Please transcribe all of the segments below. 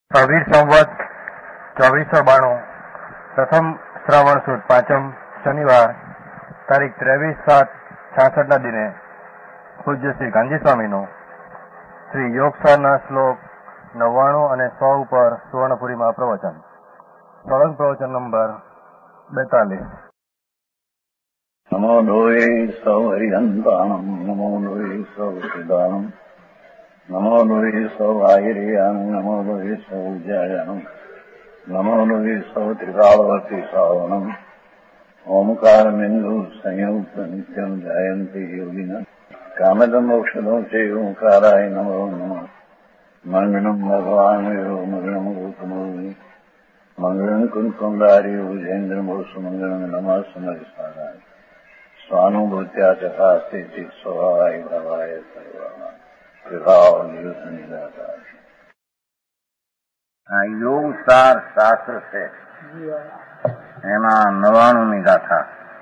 પ્રવીર સંવત 2492 પ્રથમ શ્રાવણ સુદ 5મ શનિવાર તારીખ 23/7/66 દિને પૂજ્ય શ્રી ગાંધી સ્વામીનો શ્રી યોગસારના શ્લોક 99 અને 100 ઉપર સુવર્ણપુરીમાં પ્રવચન. સળંગ પ્રવચન નંબર 42. નમો લોહે સૌ હરિહંતાણમ નમો લોહે સૌ સિદ્ધાણમ નમો લોહે સૌ આયર્યાણમ નમો લોહે સૌ જયાણમ નમો લોહે સૌ ત્રિકાળવર્તી શ્રાવણમ ઓમકાર બિંદુ સંયુક્ત નિત્યમ જાયંતી યોગિના કામદમ મોક્ષદો છે ઓંકારાય નમો નમઃ. મંગળમ ભગવાન મંગળમ ગૌતમોની મંગળમ કુંકુંડારી ઉજેન્દ્રમો સુમંગળમ નમઃ સમરિસારાય સ્વાનુભૂત્યા ચકાસ્તે ચિત સ્વભાવાય ભાવાય સર્વાના વિભાવ નિદાતા. આ યોગ સાર શાસ્ત્ર છે, એમાં 99મી ગાથા.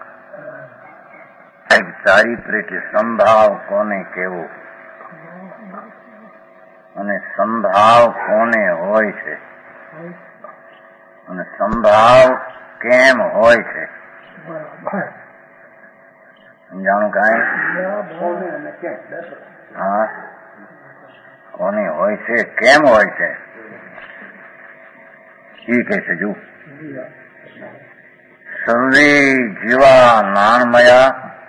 એક ચારિત્રિક સંભાવ કોને કેવો અને સંભાવ કોને હોય છે અને સંભાવ કેમ હોય છે. સમજાણું કાંઈ? હા, કોને હોય છે, કેમ હોય છે એ કહે છે. જો સર્વે જીવા નાણમયા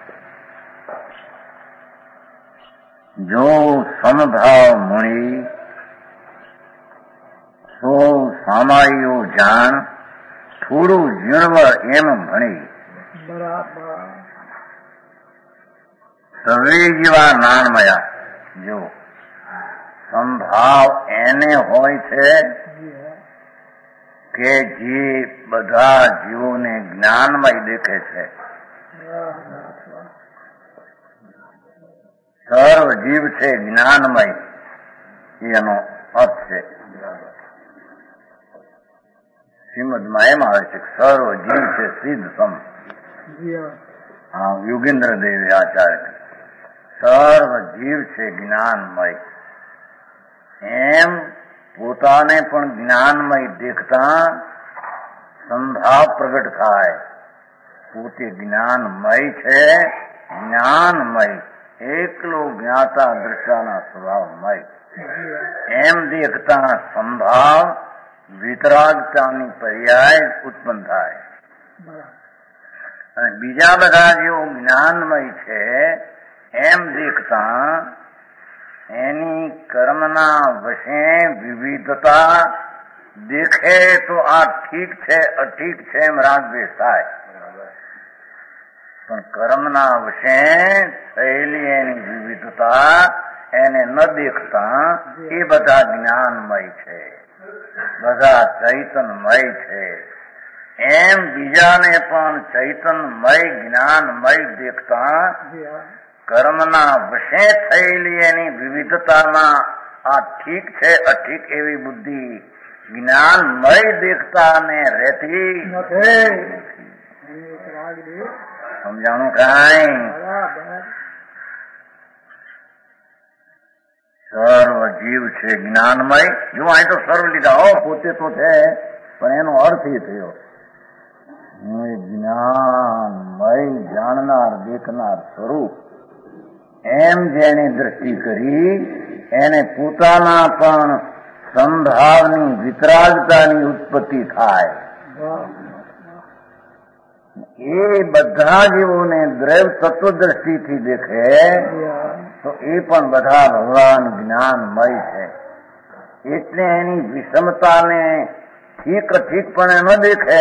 જો સમભાવ મળી સો સામાયો જાણ થોડું જીણવ એમ ભણી. સર્વે જીવા નાણમયા જો સંભાવ એને હોય છે કે જે બધા જીવોને જ્ઞાનમય દેખે છે. સર્વ જીવ છે જ્ઞાનમય, એનો અર્થ છે. શ્રીમદમાં એમ આવે છે કે સર્વ જીવ છે સિદ્ધ સમ. હા, યોગેન્દ્ર દેવે આચાર્ય સર્વ જીવ છે જ્ઞાનમય. એમ પોતાને પણ જ્ઞાનમય દેખતા સંભાવ પ્રગટ થાય. પોતે જ્ઞાનમય છે, જ્ઞાનમય, એકલો જ્ઞાતા દ્રષ્ટાના સ્વભાવમય. એમ દેખતા સંભાવ વિતરાગતાની પર્યાય ઉત્પન્ન થાય. અને બીજા બધા જેઓ જ્ઞાનમય છે એમ દેખતા એની કર્મના વશે વિવિધતા દેખે તો આ ઠીક છે અઠીક છે એમ રાગદ્વેષ થાય. પણ કર્મના વશે થયેલી એની વિવિધતા એને ન દેખતા એ બધા જ્ઞાનમય છે, બધા ચૈતનમય છે. એમ બીજાને પણ ચૈતનમય જ્ઞાનમય દેખતા કર્મના વશે થયેલી એની વિવિધતામાં આ ઠીક છે અઠીક એવી બુદ્ધિ જ્ઞાનમય દેખતા ને રહેતી નથી. સમજાણું કાંઈ? સર્વ જીવ છે જ્ઞાનમય. જો અહીં તો સર્વ લીધા હો, પોતે તો છે પણ એનો અર્થ એ થયો જ્ઞાનમય, જાણનાર દેખનાર સ્વરૂપ. એમ જેની દ્રષ્ટિ કરી એને પોતાના પણ સંભાવની વિતરાગતાની ઉત્પત્તિ થાય. એ બધા જીવોને દ્રૈવ તત્વ દ્રષ્ટિથી દેખે તો એ પણ બધા ભગવાન જ્ઞાનમય છે. એટલે એની વિષમતાને ઠીક ઠીકપણે ન દેખે.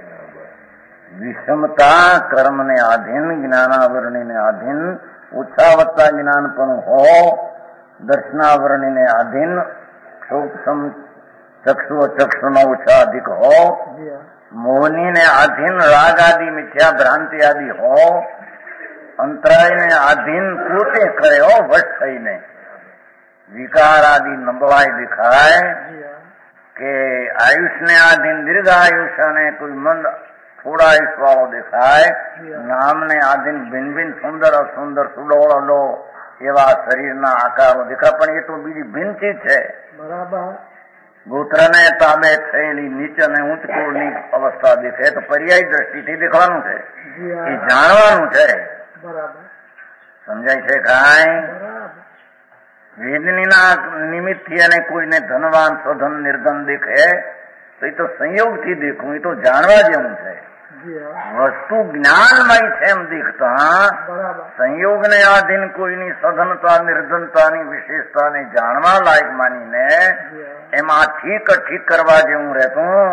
વિષમતા કર્મને આધીન, જ્ઞાનાવરણીને આધીન, ઓછા વત્તા જ્ઞાન પણ હો, દર્શનાવરણીને આધીન, સૂક્ષ્મ ચક્ષુ ચક્ષુનો ઓછા અધિક હો, મોહનીને આધીન, રાગ આદિ મિથ્યા ભ્રાંતિ આદિ હો, અંતરાયને આધીન પોતે કરે હો વશ થઈને. વિકાર આદિ નબળાઈ દેખાય કે આયુષને આધીન દીર્ઘાયુષ અને કોઈ મંદ થોડા આયુષવાળો દેખાય. નામને આધીન ભિન્ન ભિન્ન સુંદર અસુંદર સુડોળો એવા શરીરના આકારો દેખાય. પણ એ તો બીજી ભિન્ન ચીજ છે. બરાબર. ગોત્રને તાબે થયેલી નીચ અને ઉચ્ચ કુળની અવસ્થા દેખે તો પર્યાય દ્રષ્ટિથી દેખવાનું છે, એ જાણવાનું છે. સમજાય છે કાંઈ? વેદનીના નિમિત્તથી અને કોઈને ધનવાન સ્વધન નિર્ધન દેખે તો એ તો સંયોગથી દેખવું, એ તો જાણવા જેવું છે. વસ્તુ જ્ઞાનમય છે એમ દેખતા સંયોગને આધીન કોઈની સધનતા નિર્ધનતાની વિશેષતાને જાણવા લાયક માનીને એમાં ઠીક કરવા જેવું રહેતું.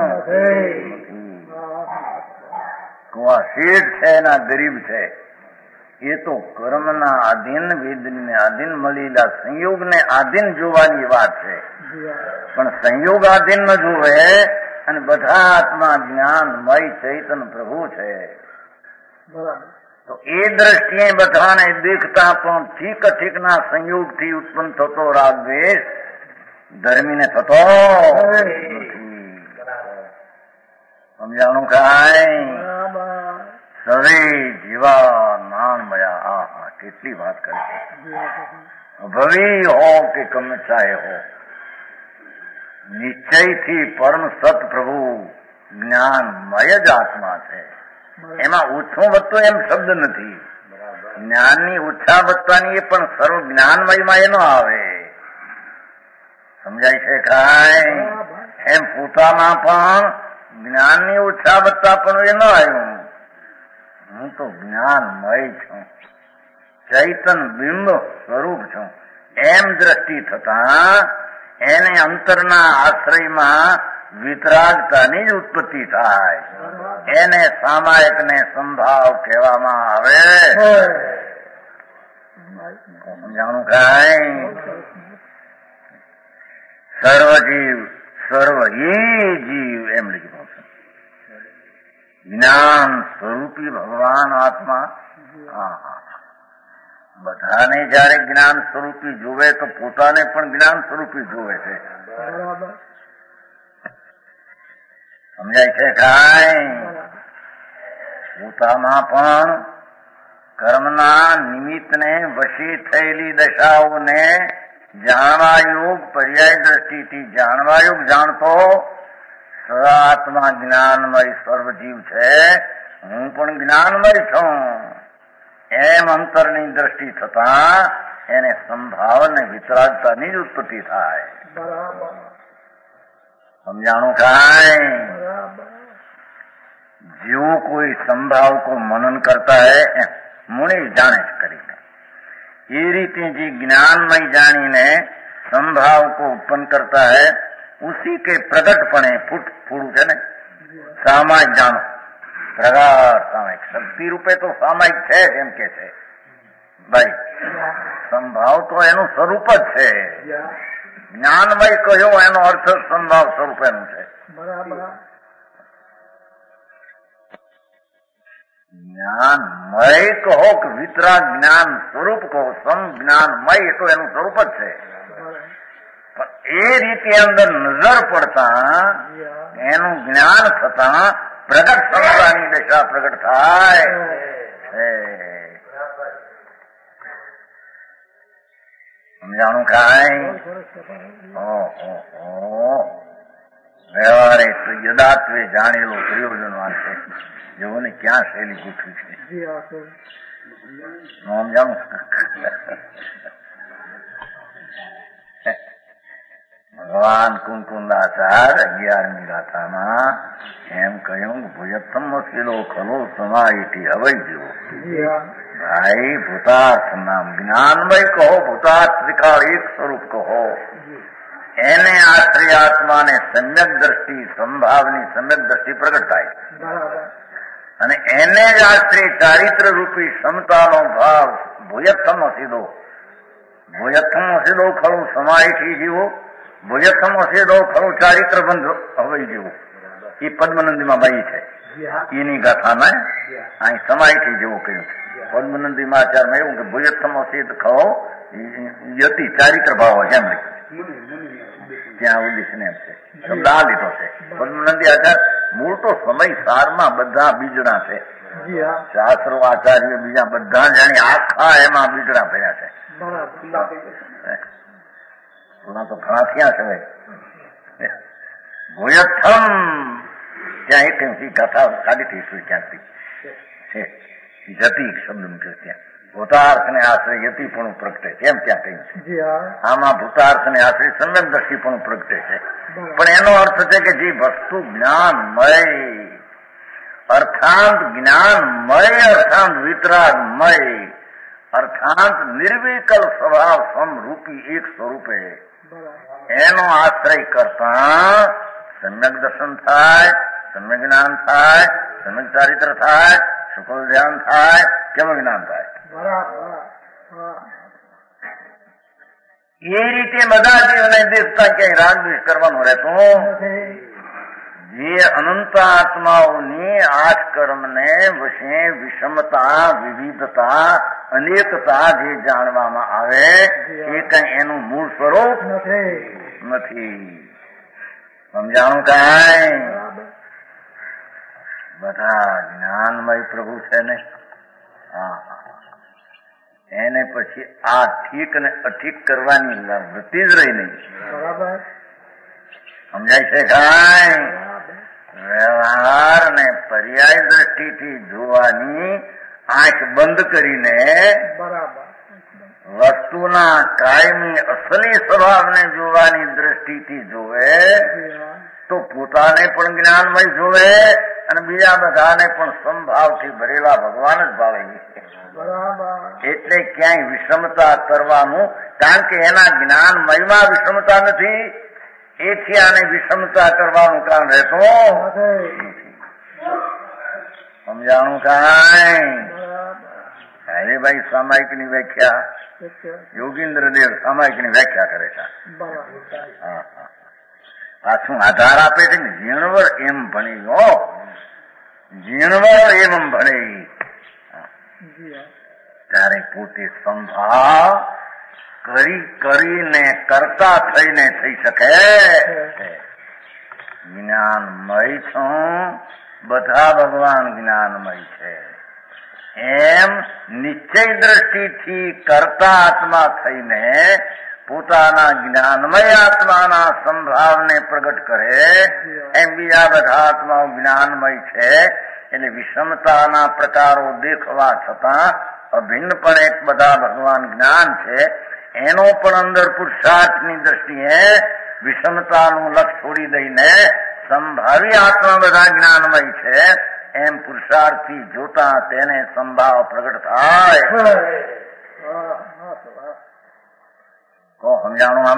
આ શેઠ છે એના ગરીબ છે, એ તો કર્મના આધીન વેદને આધીન મળેલા સંયોગને આધીન જોવાની વાત છે. પણ સંયોગ આધીન ન જોવે અને બધા આત્મા જ્ઞાનમય ચૈતન પ્રભુ છે. તો એ દ્રષ્ટિએ બધાને દેખતા પણ ઠીકના સંયોગથી ઉત્પન્ન થતો રાગ દ્વેષ ધર્મીને થતો સમજાણું કાંઈ? સવે જીવા નાણમયા. આહા, કેટલી વાત કરી. ભવી હો કે ગમે ચાહે હો, નિશ્ચયથી પરમ સત પ્રભુ જ્ઞાનમય જ આત્મા છે. એમાં ઓછું વધતું એમ શબ્દ નથી. જ્ઞાનની ઓછા વધતાની એ પણ સર્વ જ્ઞાનમયમાં એ ન આવે. સમજાય છે કાંઈ? એમ પોતામાં પણ જ્ઞાનની ઓછા વધતા પણ એ ન આવ્યું. હું તો જ્ઞાનમય છું, ચૈતન બિંબ સ્વરૂપ છું એમ દ્રષ્ટિ થતા એને અંતરના આશ્રયમાં વિતરાગતાની જ ઉત્પત્તિ થાય. એને સામાયિકને સંભાવ કહેવામાં આવે. સમજાણું કાંઈ? સર્વજીવ સર્વહી જીવ એમ લખ્યું છે. જ્ઞાન સ્વરૂપી ભગવાન આત્મા. બધાને જયારે જ્ઞાન સ્વરૂપી જોવે તો પોતાને પણ જ્ઞાન સ્વરૂપી જોવે છે. સમજાય છે કાંઈ? પોતામાં પણ કર્મના નિમિત્તને વશી થયેલી દશાઓને જાણવા યોગ પર્યાય દ્રષ્ટિથી જાણવા યોગ જાણતો આત્મા જ્ઞાનમય સર્વજીવ છે. હું પણ જ્ઞાનમય છું એમ અંતરની દ્રષ્ટિ થતા એને સંભાવ અને વિતરાગતાની જ ઉત્પત્તિ થાય. સમજાણું કાંઈ? जो कोई संभाव को मनन करता है मुनि जाने करी ये रीति जी ज्ञानमय जानी ने संभाव को उत्पन्न करता है उसी के प्रगटपणे फूड है ने सामायिक जानो प्रगाढ़ सामायिक शक्ति रूपे तो सामायिक है एम के छे भाई संभाव तो एनु स्वरूप ज छे ज्ञानमय कहो एनो अर्थ संभाव स्वरूप एनु छे ज्ञानमय कहो कि वितरा ज्ञान स्वरूप कहो सम ज्ञानमय तो एनु स्वरूप ज छे पण ए रीते अंदर नजर पड़ता एनु ज्ञान थता प्रगट संस्काરની દશા પ્રગટ થાય છે સમજાણું કાંઈ વ્યવહારે યદાત્વે જાણેલો પ્રયોજનવાન છે જેઓને ક્યાં શૈલી ગોઠવી છે સમજાણું ભગવાન કુંકુંદાચાર 11મી ગાથામાં એમ કહ્યું કે ભુજત્તમ વસીલો ખલો સમાયથી હવાઈ જેવો ભાઈ ભૂતાર્થ નામ જ્ઞાનમય કહો ભૂતાર્થ ત્રિકાળ એક સ્વરૂપ કહો એને આશ્રય આત્માને સમ્યક દ્રષ્ટિ સંભાવની સમ્યક દ્રષ્ટિ પ્રગટ થાય અને એને જ આશ્રય ચારિત્ર રૂપી ક્ષમતાનો ભાવ ભુજત્તમ વસીલો ખલું સમાયથી જીવો ભુજત્તમ વસીલો ખલું ચારિત્ર બંધ હવાઈ જેવું એ પદ્મનંદીમાં બાઈ છે એની ગાથામાં અહીં સમાયથી જેવું કહ્યું છે પદ્મનંદીમાં આચારમાં એવું કે ભુજત્તમ વસીદ ખો યતિ ચારિત્ર ભાવ છે એમ ત્યાં ઉદ્દેશ ને એમ છે શબ્દ આ લીધો છે પદ્મનંદી આચાર મૂળ તો સમય સારમાં બધા બીજડા છે શાસ્ત્રો આચાર્ય બીજા બધા જાણી આખા એમાં બીજડા ભર્યા છે તો ઘણા થયા છે ભૂયથમ ત્યાં એક કથા કાઢી હતી ક્યાંકથી છે જતી શબ્દ મૂક્યો ત્યાં ભૂતાર્થ ને આશ્રય યતિપણું પ્રગટે કેમ ત્યાં કહ્યું છે આમાં ભૂતાર્થ ને આશ્રય સમ્યક દ્રષ્ટિપણું પ્રગટે છે પણ એનો અર્થ છે કે જે વસ્તુ જ્ઞાનમય અર્થાંત જ્ઞાનમય અર્થાંત વિતરાગમય અર્થાંત નિર્વિકલ સ્વભાવ સમરૂપી એક સ્વરૂપે એનો આશ્રય કરતા સમ્યક દર્શન થાય સમ્યક જ્ઞાન થાય સમ્યક ચારિત્ર થાય શુકલ ધ્યાન થાય કેવું જ્ઞાન થાય એ રીતે બધા જીવને દેખતા ક્યાંય રાગદ્વેષ કરવાનો રહેતો જે અનંત આત્માઓની આઠ કર્મને વશે વિષમતા વિવિધતા અનેકતા જે જાણવામાં આવે એ કઈ એનું મૂળ સ્વરૂપ નથી સમજાણું કઈ બધા જ્ઞાનમય પ્રભુ છે ને એને પછી આ ઠીક ને અઠીક કરવાની વૃત્તિ જ રહી નહીં સમજાય છે કઈ વ્યવહાર ને પર્યાય દ્રષ્ટિથી જોવાની આંખ બંધ કરીને વસ્તુના કાયમી અસલી સ્વભાવને જોવાની દ્રષ્ટિથી જોવે તો પોતાને પણ જ્ઞાનમય જોવે અને બીજા બધાને પણ સંભાવથી ભરેલા ભગવાન જ ભાવે એટલે ક્યાંય વિષમતા કરવાનું કારણ કે એના જ્ઞાનમયમાં વિષમતા નથી એથી આને વિષમતા કરવાનું કારણ રહેતો સમજાણું કાંઈ હરિભાઈ સામાયિક ની વ્યાખ્યા યોગીન્દ્રદેવ સામાયિક ની વ્યાખ્યા કરે છે આ શું આધાર આપે છે ને ઝીણવર એમ ભણી ગયો ઝીણવર એમ ભણી ત્યારે પોતે સંભાવ કરીને કરતા થઈને થઈ શકે જ્ઞાનમય છું બધા ભગવાન જ્ઞાનમય છે એમ નિશ્ચય દ્રષ્ટિથી કરતા આત્મા થઈને પોતાના જ્ઞાનમય આત્માના સંભાવને પ્રગટ કરે એમ બીજા બધા આત્માઓ જ્ઞાનમય છે એટલે વિષમતાના પ્રકારો દેખવા છતાં અભિન્નપણે બધા ભગવાન જ્ઞાન છે એનો પણ અંદર પુરુષાર્થની દ્રષ્ટિએ વિષમતાનું લક્ષ છોડી દઈને સંભાવી આત્મા બધા જ્ઞાનમય છે એમ પુરુષાર્થી જોતા તેને સંભાવ પ્રગટ થાય તો સમજાણું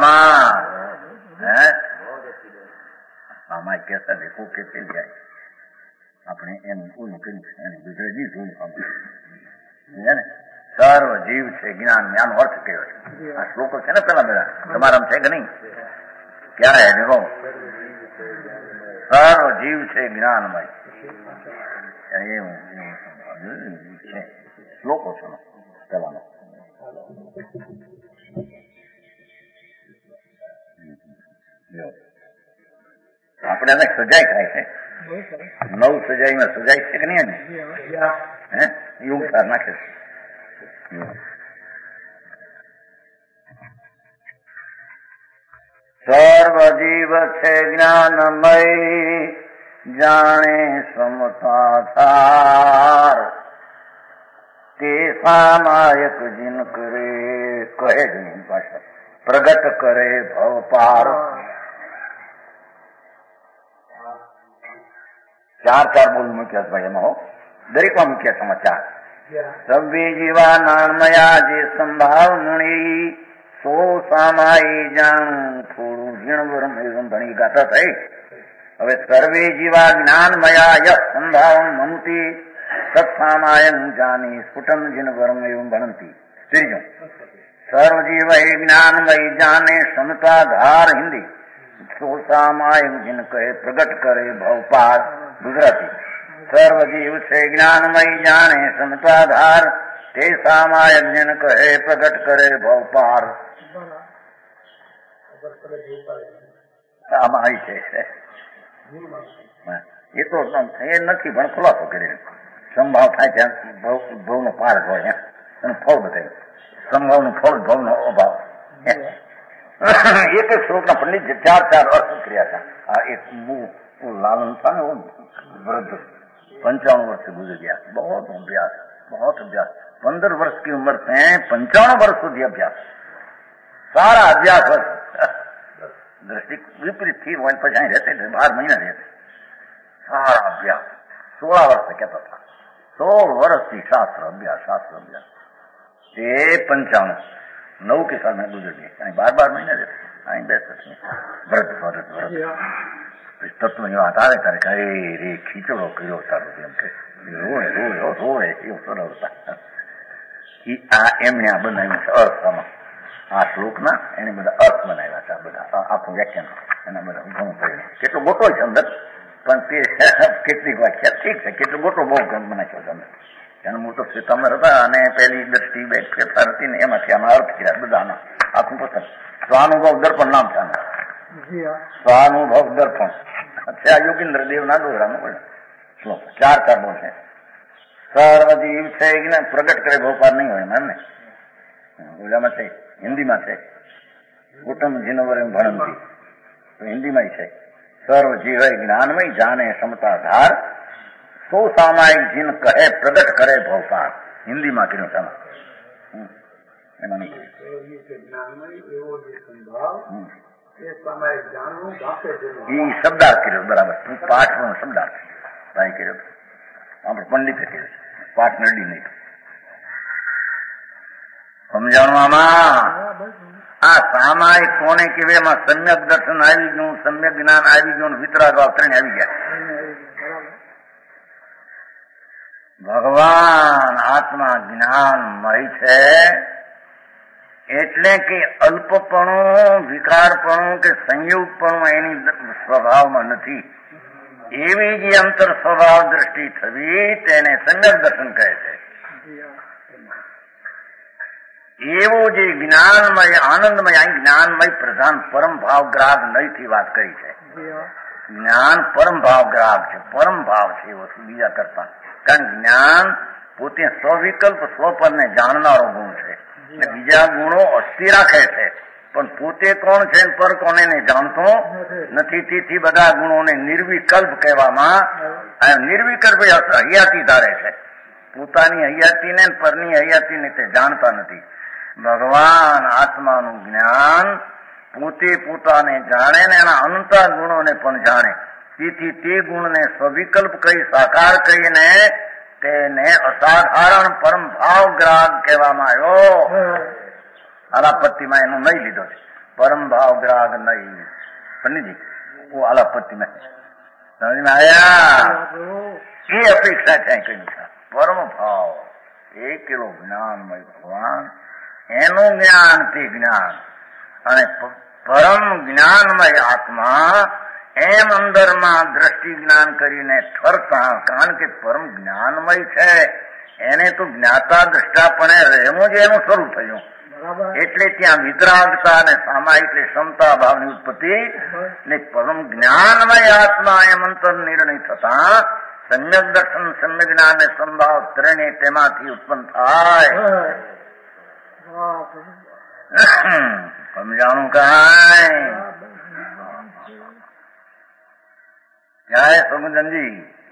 આમાં કેતા દેખો કે થઈ જાય આપણે એમ ઓલું કર્યું એને ગુજરાતી જોયું સમજે ને સર્વ જીવ છે જ્ઞાન જ્ઞાન અર્થ કયો છે આ શ્લોકો છે ને પેલા બધા તમારા છે કે નહીં ક્યારે દેખો સર્વ જીવ છે જ્ઞાનમય એવું છે શ્લોકો છે પેલાનો આપણે એને સજાઈ થાય છે નવ સજાઈમાં સજાઈ છે કે નહીં હે એવું સાર નાખે છે સર્વ જીવ છે જ્ઞાનમય જાણે સમતાધાર તે સામાયક જીન કરે કહે જમીન ભાષા પ્રગટ કરે ભવપાર ચાર બોલ મૂક્યા ભાઈ એમાં હો દરેકમાં મૂક્યા સમાચાર સભ્ય જીવા નાણમયા જે સંભાવ મુણી સો સામાઈ જાણું થોડું ઝીણવરમ એવું ભણી ગાતા થઈ હવે સર્વે જીવા જ્ઞાનમયા યહ સંભાવ મનતી સત્સામાયન જાની સ્ફુટન જીણવરમ એવું ભણતી ત્રીજું સર્વ જીવ જ્ઞાનમય જાને સમતાધાર હિન્દી સો સામાયન જીન કહે પ્રગટ કરે ભવપાર ગુજરાતી સર્વ જીવ છે જ્ઞાનમય જાણે સમતાધાર તે સામાયક જન કહે પ્રગટ કરે ભવપાર આમાં છે એ તો એ નથી પણ ખુલાસો કરી સંભાવ થાય ત્યાં ભવ નો પાર હોય અને ફળ બતાવ્યું સંભાવ નું ફળ ભવ નો અભાવ એક એક શ્લોકના પંડિત 4 અર્થ કર્યા હતા. આ એક લાલન था ને वृद्ध 55 वर्ष से गुजर गया. बहुत अभ्यास 15 वर्ष की उम्र से 55 वर्ष સુધી અભ્યાસ, સારા અભ્યાસ દ્રષ્ટિ વિપરીત थी. वहीं પછી અહીં रहते थे, 12 महीना रहते, सारा अभ्यास 16 वर्ष से कहता था. 16 वर्ष की शास्त्र अभ्यास ये 95 के साल में गुजर गए. અહીં 12 महीना रहते, અહીં બેસते व्रत તત્વની વાત આવે ત્યારે કહે રે ખીચડો કર્યો તારો એમ કે રોવે એવું સરળતા. આ એમણે આ બનાવ્યું છે અર્થમાં, આ શ્લોકના એને બધા અર્થ બનાવ્યા છે. આ બધા આખું વ્યાખ્યાન એના બધા ઘણું પડ્યું. કેટલો ગોટો છે અંદર, પણ તે કેટલીક વ્યાખ્યા ઠીક છે, કેટલો ગોટો બહુ બનાવ્યો છે અંદર. એનો મોટો શ્વેતાંબર હતા અને પહેલી દ્રષ્ટિ બે ફેરફાર હતી ને એમાંથી આના અર્થ કર્યા બધાના આખું પસંદ. સ્વાનુભવ દર્પણ નામ છે આનું, સ્વાનુભવ દર્પણ. અચ્છા, યોગીન્દ્ર દેવના દોહરામાં પડે શ્લોક 4 બોલ છે. સર્વજીવ છે જ્ઞાન પ્રગટ કરે ભોપાર નહીં હોય એમ ને, ઓલામાં છે, હિન્દીમાં છે. કુટુંબ જીનવર ભણંતી તો હિન્દીમાં છે. સર્વ જીવ જ્ઞાનમય જાને ક્ષમતાધાર, સો સામાયિક જીન કહે પ્રગટ કરે ભોપાર. હિન્દીમાં કર્યું તમે એમાં નહીં શબ્દાર્થ કર્યો બરાબર. પાઠ નો શબ્દાર્થ ભાઈ કર્યો, આપણે પંડિતે કર્યો છે, પાઠ નડી નહીં. સમજાવવામાં આ સામાયિક કોને કહેવાય? એમાં સમ્યક દર્શન આવી ગયું, સમ્યક જ્ઞાન આવી ગયું, વિતરાગ ત્રણ આવી ગયા. ભગવાન આત્મા જ્ઞાનમય છે એટલે કે અલ્પપણું, વિકારપણું કે સંયોગપણું એની સ્વભાવમાં નથી. એવી જે અંતર સ્વભાવ દ્રષ્ટિ થવી તેને સમ્યક દર્શન કહે છે. એવું જે જ્ઞાનમય આનંદમય, અહીં જ્ઞાનમય પ્રધાન પરમ ભાવ ગ્રાહક નહીથી વાત કરી છે. જ્ઞાન પરમ ભાવ ગ્રાહક છે, પરમ ભાવ છે એવો બીજા કરતા. કારણ જ્ઞાન પોતે સ્વવિકલ્પ સ્વપરને જાણનારો ગુણ છે. બીજા ગુણો અસ્થિ રાખે છે પણ પોતે કોણ છે પર કોને જાણતો નથી. તેથી બધા ગુણોને નિર્વિકલ્પ કહેવામાં. નિર્વિકલ્પ હૈયાતી ધારે છે, પોતાની હૈયાતીને પરની હૈયાતીને તે જાણતા નથી. ભગવાન આત્માનું જ્ઞાન પોતે પોતાને જાણે ને એના અનંતા ગુણોને પણ જાણે. તેથી તે ગુણને સ્વવિકલ્પ કહી સાકાર કહીને તેને અસાધારણ પરમ ભાવ ગ્રાહક કહેવામાં આવ્યો. આલાપત્તિમાં એનું નહીં લીધો છે, પરમ ભાવ ગ્રાહક નહીં. પંડિતજી આલાપત્તિમાં સમજમાં આવ્યા? એ અપેક્ષા છે કહ્યું છે. પરમ ભાવ એકેલો જ્ઞાનમય ભગવાન, એનું જ્ઞાન તે જ્ઞાન અને પરમ જ્ઞાનમય આત્મા એમ અંદરમાં દ્રષ્ટિ જ્ઞાન કરીને ઠરતા. કારણ કે પરમ જ્ઞાનમય છે એને તો જ્ઞાતા દ્રષ્ટાપણે રહેવું જ એનું સ્વરૂપ થયું. એટલે ત્યાં વિતરાગતા અને સામાયિક ક્ષમતા ભાવની ઉત્પત્તિ ને પરમ જ્ઞાનમય આત્મા એમ અંતર નિર્ણય થતા સમ્યક દર્શન, સમ્યક જ્ઞાન ને સંભાવ ત્રણે તેમાંથી ઉત્પન્ન થાય. સમજાણું કાંઈ? જય સમુદનજી.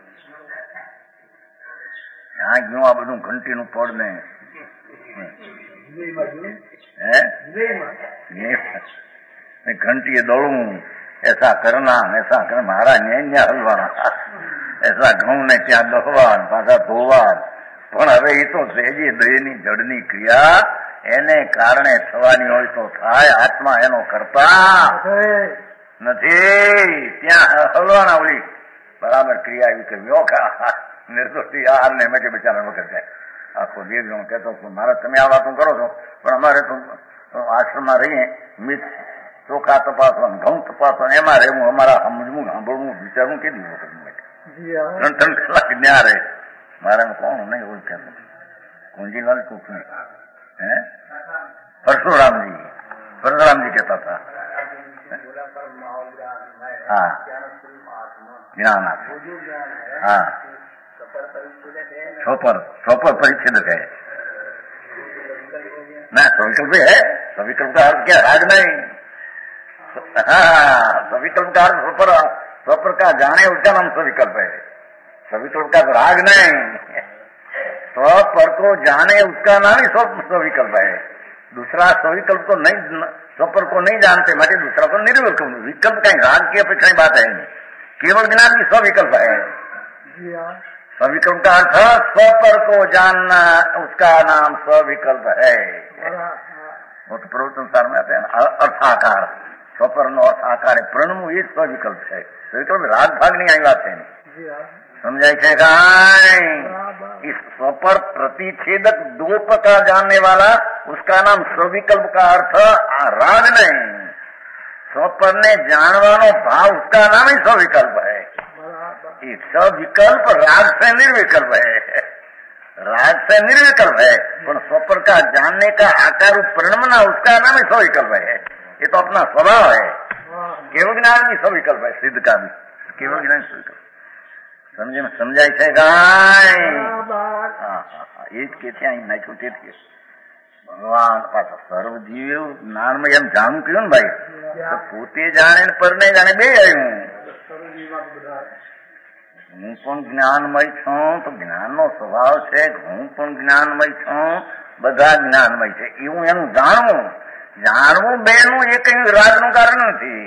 ત્યાં ગયું આ બધું ઘંટીનું પડ ને ઘંટીએ દોડવું, એસા કરના એસા કર, મારા ન્યા હલવાના, એસા ઘઉં ને ત્યાં દહવા પાછા ધોવા. પણ હવે એ તો સહેજે દયની જડની ક્રિયા એને કારણે થવાની હોય તો થાય. આત્મા એનો કરતા નથી. ત્યાં હલવાના ઓલી બરાબર ક્રિયા એવી કરવી. નિર્દોષી આ ને મેં કે બિચારા વખત જાય આખો દિવસ હું કહેતો છું મારે તમે આ વાતો કરો છો પણ અમારે તો આશ્રમમાં રહીએ મિત ચોખા તપાસવાનું, ઘઉં તપાસવાનું, એમાં રહેવું, અમારા સમજવું, સાંભળવું, વિચારવું કેટલી વખત 3 કલાક ત્યાં રહે. મારે કોણ નહીં ઓળખે કુંજીલાલ કુકની પરશુરામજી કહેતા હતા. હા જ્ઞાન આપે. હા છોપર પરિચ્છેદ કહે ના. સ્વવિકલ્પ હે, સ્વવિકલ્પ का अर्थ क्या राग नहीं. हाँ, सविकल्प का अर्थ स्वपर का जाने उसका नाम सविकल्प है। सविकल्प का राग नहीं, स्वपर को जाने उसका नाम ही सविकल्प है। दूसरा सविकल्प को नहीं, स्वपर को नहीं जानते माटे दूसरा को निर्विकल्प। विकल्प कहीं राग की अपेक्षा बात है नहीं, केवल ज्ञान भी सविकल्प है। सविकल्प का अर्थ स्वपर को जानना, उसका नाम सविकल्प है। वो तो प्रवचन सार में आते हैं ना, अर्थाकार स्वपर नो अर्थाकार प्रणमु ये स्विकल्प है। स्विकल्प राग भाग नहीं आई बात है, समझाय છે કાંઈ? इस स्वपर प्रतिच्छेदक दो प्रकार जानने वाला उसका नाम स्विकल्प का अर्थ राग नहीं, स्वपर ने जानवानो भाव उसका नाम ही स्विकल्प है। सविकल्प राग से निर्विकल्प है, राग से निर्विकल्प है, पर स्वपर का जानने का आकार परिणमना उसका नाम ही सविकल्प है। ये तो अपना स्वभाव है। केवल ज्ञान भी सविकल्प है, सिद्ध का भी केवल ज्ञान सविकल्प। समझे में समझाय છે કાંઈ? એ જ કે છે અહીં નાખ્યું તેથી ભગવાન પાછા સર્વજીવ જ્ઞાનમાં એમ જાણવું કહ્યું ને ભાઈ, તો પોતે જાણે ને પર નહીં જાણે બે આવ્યું। હું પણ જ્ઞાનમય છું તો જ્ઞાનનો સ્વભાવ છે, હું પણ જ્ઞાનમય છું, બધા જ્ઞાનમય છે એવું એનું જાણવું। જાણવું બેનું એ કઈ રાગનું કારણ નથી,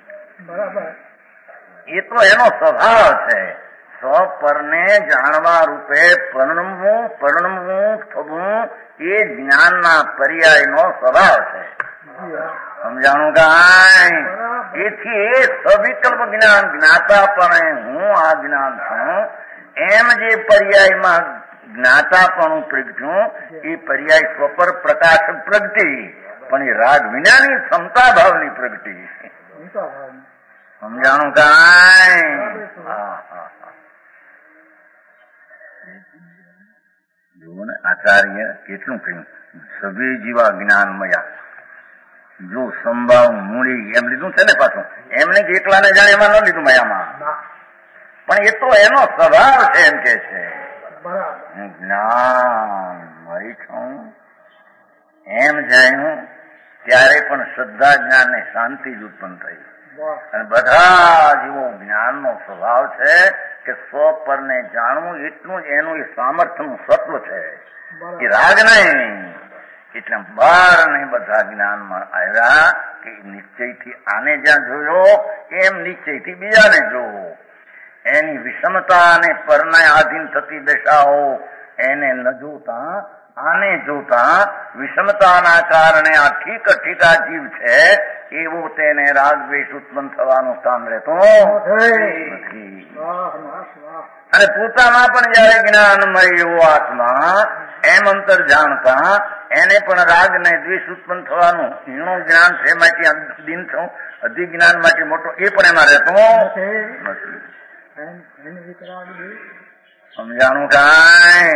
એ તો એનો સ્વભાવ છે। સ્વપરને જાણવા રૂપે પરણમવું થવું એ જ્ઞાનના પર્યાયનો સ્વભાવ છે। સમજાણું કાંઈ? એથી એ સવિકલ્પ જ્ઞાન જ્ઞાતાપણે હું આ જ્ઞાન છું એમ જે પર્યાયમાં જ્ઞાતાપણું પ્રગટ્યું એ પર્યાય સ્વપર પ્રકાશક પ્રગટી, પણ એ રાગ વિનાની ક્ષમતા ભાવની પ્રગટી। સમજાણું કાંઈ? જુઓ ને આચાર્ય કેટલું કહ્યું, સભે જીવા જ્ઞાનમયા, જો સંભાવ મૂળી એમ લીધું છે ને પાછું, એમને કે એકલાને જાણે એમાં ન લીધું મયામાં, પણ એ તો એનો સ્વભાવ છે એમ કે છે। હું જ્ઞાનમય છું એમ જાણ્યું ત્યારે પણ શ્રદ્ધા જ્ઞાન ને શાંતિ જ ઉત્પન્ન થઈ, અને બધા જીવો જ્ઞાનનો સ્વભાવ છે કે સ્વપરને જાણવું એટલું જ એનું એ સામર્થ્યનું સત્વ છે, એ રાગ નહીં। એટલે બાર ને બધા જ્ઞાનમાં આવ્યા કે નિશ્ચયથી આને જ્યાં જોયો એમ નિશ્ચયથી બીજાને જોવો। એની વિષમતા અને પરને આધીન થતી દશાઓ એને ન જોતા આને જોતા વિષમતાના કારણે આ ઠીક ઠીકા જીવ છે એવું તેને રાગ દ્વેષ ઉત્પન્ન થવાનું સ્થાન રહેતું નથી। અને પોતામાં પણ જયારે જ્ઞાનમય એવો આત્મા એમ અંતર જાણતા એને પણ રાગ ને દ્વેષ ઉત્પન્ન થવાનું એનું જ્ઞાન છે માટે દિન છું અધિક જ્ઞાન માટે મોટો એ પણ એમાં રહેતો નથી। समझाणु कांई?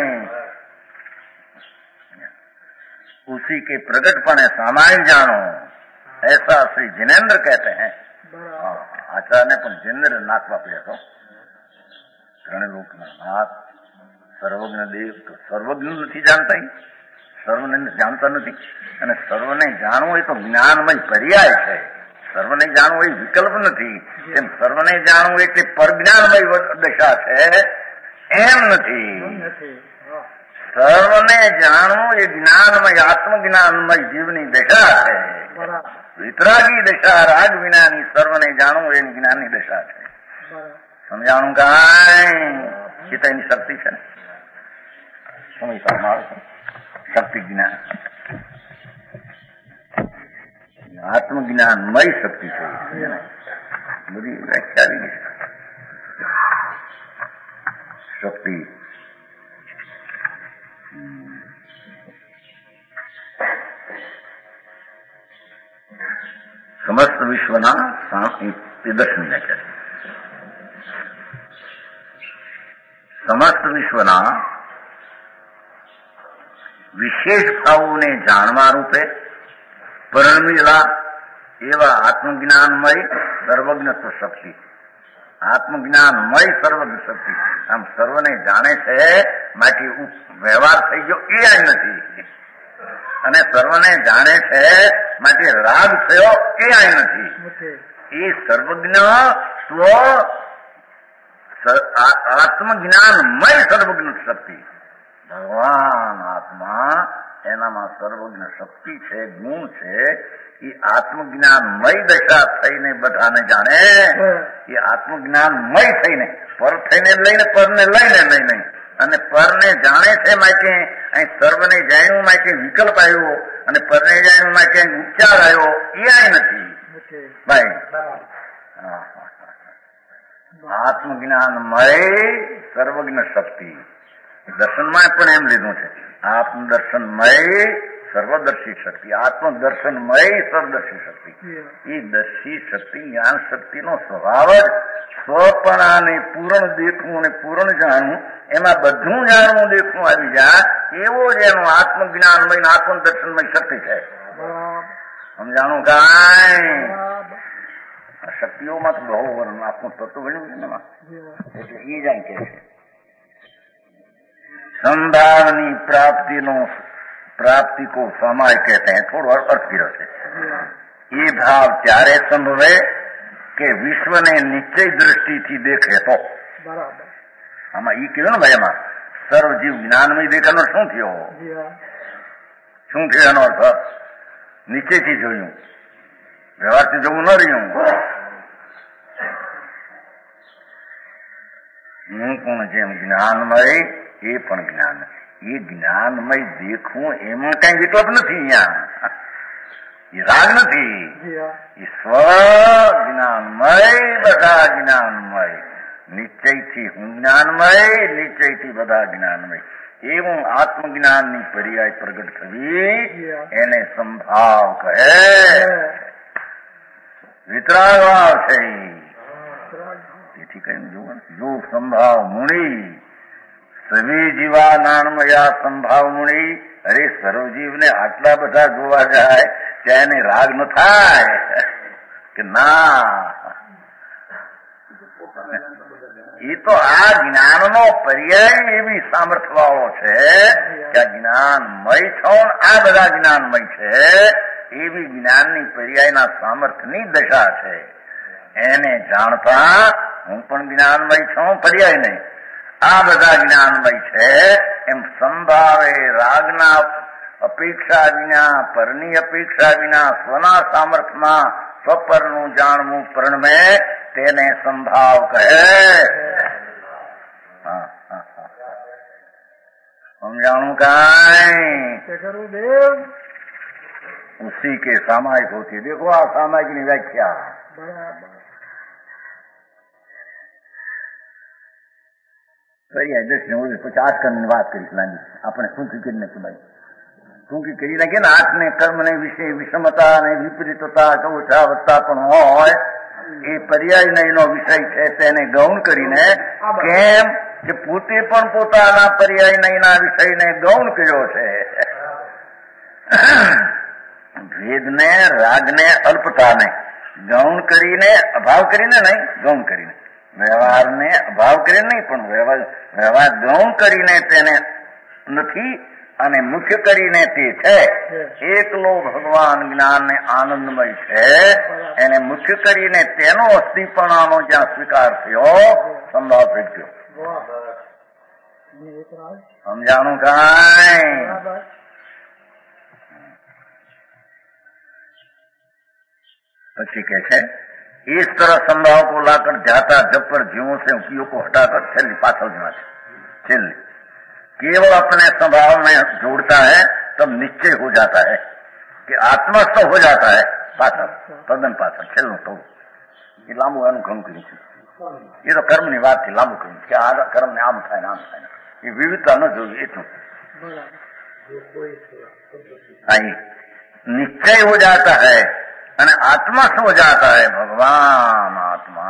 उसी के प्रगटपणे सामायिक जानो, ऐसा श्री जिनेन्द्र कहते हैं। आचार्य ने पण जिनेन्द्र नाखवा पड़े तो त्रणलोकना नाथ सर्वज्ञ देव तो सर्वज्ञ नहीं जानता, ही सर्वने जानता नहीं, અને સર્વને જાણવું એ તો જ્ઞાનમય પર્યાય છે। સર્વને જાણવું એ વિકલ્પ નથી, એમ સર્વને જાણવું એટલે પરજ્ઞાનમય દશા છે એમ નથી। સર્વને જાણવું એ જ્ઞાનમય આત્મજ્ઞાનમય જીવની દશા છે। વિતરાગી દશા રાગ વિનાની સર્વને જાણવું એ જ્ઞાનની દશા છે। સમજાણું કાંઈ? એ તો એની શક્તિ છે ને, સમજવામાં આવે છે શક્તિ જ્ઞાન આત્મજ્ઞાનમય શક્તિ છે, બધી વ્યાખ્યા આવી ગઈ શક્તિ। સમસ્ત વિશ્વના દર્શન વ્યાખ્યા છે। સમસ્ત વિશ્વના વિશેષ ભાવોને જાણવા રૂપે પરણમેલા એવા આત્મજ્ઞાનમય સર્વજ્ઞત્વ શક્તિ, આત્મજ્ઞાનમય સર્વજ્ઞ શક્તિ આમ સર્વને જાણે છે, માટે વ્યવહાર થઈ ગયો એ જ નથી। અને સર્વને જાણે છે માટે રાગ થયો એ અહીં નથી. એ સર્વજ્ઞ આત્મજ્ઞાનમય સર્વજ્ઞ શક્તિ. ભગવાન આત્મા એનામાં સર્વજ્ઞ શક્તિ છે, ગુણ છે. એ આત્મજ્ઞાનમય દશા થઈને બધાને જાણે. એ આત્મજ્ઞાનમય થઈને પર થઈને લઈને પરને લઈને નહીં અને પરને જાણે છે માટે અહીં સર્વને જાણ્યું માટે વિકલ્પ આવ્યો અને પરને જાણ્યું માટે ઉચ્ચાર આવ્યો એ અહીં નથી ભાઈ. આત્મજ્ઞાનમય સર્વજ્ઞ શક્તિ. દર્શનમાં પણ એમ લીધું છે, આત્મદર્શનમય સર્વદર્શી શક્તિ, આત્મદર્શનમય સર્વદર્શી શક્તિ. એ દર્શી શક્તિ જ્ઞાન શક્તિનો સ્વભાવ જ સ્વપણાને પૂર્ણ દેખવું અને પૂર્ણ જાણવું, એમાં બધું જાણવું દેખવું આવી જાય એવો જ એનો આત્મજ્ઞાનમય આત્મદર્શનમય શક્તિ છે. સમજાણું કાંઈ? શક્તિઓમાં તો બહુ વર્ણ આત્મ તત્વ ગણ્યું છે એમાં, એટલે એ જ અહીં કે છે संभावनी प्राप्ति को समय कहते हैं. थोड़ा अर्थ કર્યો છે. એ ભાવ ત્યારે સંભવે કે વિશ્વને નિશ્ચય દ્રષ્ટિથી દેખે તો. બરાબર. આમાં ઈ કહેવાય ને ભાઈ, એમાં સર્વજીવ જ્ઞાનમય દેખાનો શું થયો? શું થયો એનો અર્થ? નિશ્ચયથી જોયું, વ્યવહારથી જોવું ન રહ્યું. હું કોણ જેમ જ્ઞાનમય એ પણ જ્ઞાન. એ જ્ઞાનમય દેખવું એમાં કઈ વિકલ્પ નથી. અહીંયા એ રાગ નથી. એ સ્વ જ્ઞાનમય, બધા જ્ઞાનમય. નિશ્ચયથી હું જ્ઞાનમય, નિશ્ચયથી બધા જ્ઞાનમય. એવું આત્મજ્ઞાનની પર્યાય પ્રગટ થવી એને સંભાવ કહે. વિતરાગ ભાવ છે. તેથી કઈ જો સંભાવ મુણી સવી જીવા નાનમયા સંભાવ મુણી. અરે સર્વજીવને આટલા બધા જોવા જાય ત્યાં એને રાગ ન થાય કે ના? એ તો આ જ્ઞાનનો પર્યાય એવી સામર્થ્યવાળો છે કે આ જ્ઞાનમય છો, આ બધા જ્ઞાનમય છે એવી જ્ઞાનની પર્યાયના સામર્થ્યની દશા છે. એને જાણતા હું પણ જ્ઞાનમય છું, પર્યાય નહીં, આ બધા જ્ઞાનમય છે એમ સંભાવે રાગના અપેક્ષા વિના, પરની અપેક્ષા વિના સ્વના સામર્થ્યમાં સ્વપરનું જાણવું પરણમે તેને સંભાવ કહે. સમજાણું કાંઈ? उसी के सामायिक होती है. देखो आ सामायिक ની વ્યાખ્યા. પછી આજકાલની વાત કરીશ લાંબી. આપણે ટૂંકી કરી નાખી ભાઈ, ટૂંકી કરી નાખીએ ને. આઠને કર્મને વિશે વિષમતા અને વિપરીતતા ઓછા વધતા પણ હોય એ પર્યાય એનો વિષય છે તેને ગૌણ કરીને, કેમ કે પોતે પણ પોતાના પર્યાય નહીના વિષયને ગૌણ કર્યો છે. ભેદને, રાગને, અલ્પતાને ગૌણ કરીને, અભાવ કરીને નહીં, ગૌણ કરીને, વ્યવહારને અભાવ કરીને નહીં પણ વ્યવહાર ગૌણ કરીને તેને નથી અને મુખ્ય કરીને તે છે. એકલો ભગવાન જ્ઞાનને આનંદમય છે એને મુખ્ય કરીને તેનો અસ્થિપણાનો જ્યાં સ્વીકાર થયો સંભાવ પ્રગટ્યો. સમજાણું કાંઈ? પછી કે છે इस तरह संभाव को लाकर जाता जब पर जीवों से उपयोग को हटाकर छेली पाछल जाना छेली केवल अपने स्वभाव में जोड़ता है तब निश्चय हो जाता है कि आत्मस्थ हो जाता है. पाछल तदन पाछल छेलू तो ये लांबू अनुक्रम કર્યું છે. એ તો કર્મની વાતથી લાંબુ કર્યું કે આ કર્મને આમ થાય ને આમ થાય. એ વિવિધતા ન જોયું એટલું. निश्चय हो जाता है અને આત્મા हो जाता है. भगवान आत्मा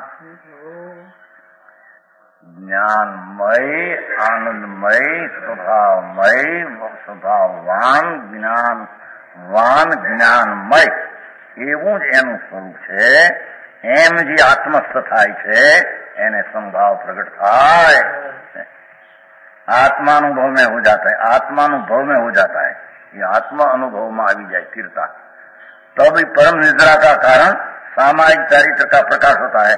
ज्ञानमय, आनंदमय, स्वभावमय, स्वभाववान, જ્ઞાનવાન, જ્ઞાનમય એવું જ એનું સ્વરૂપ છે. એમ જે આત્મસ્થ થાય છે એને સંભાવ પ્રગટ થાય. आत्मानुभव में हो जाता है, आत्मानुभव में हो जाता है. ये आत्मा अनुभव में આવી જાય स्थिरता, तब ही परम निद्रा का कारण सामायिक चारित्र का प्रकाश होता है।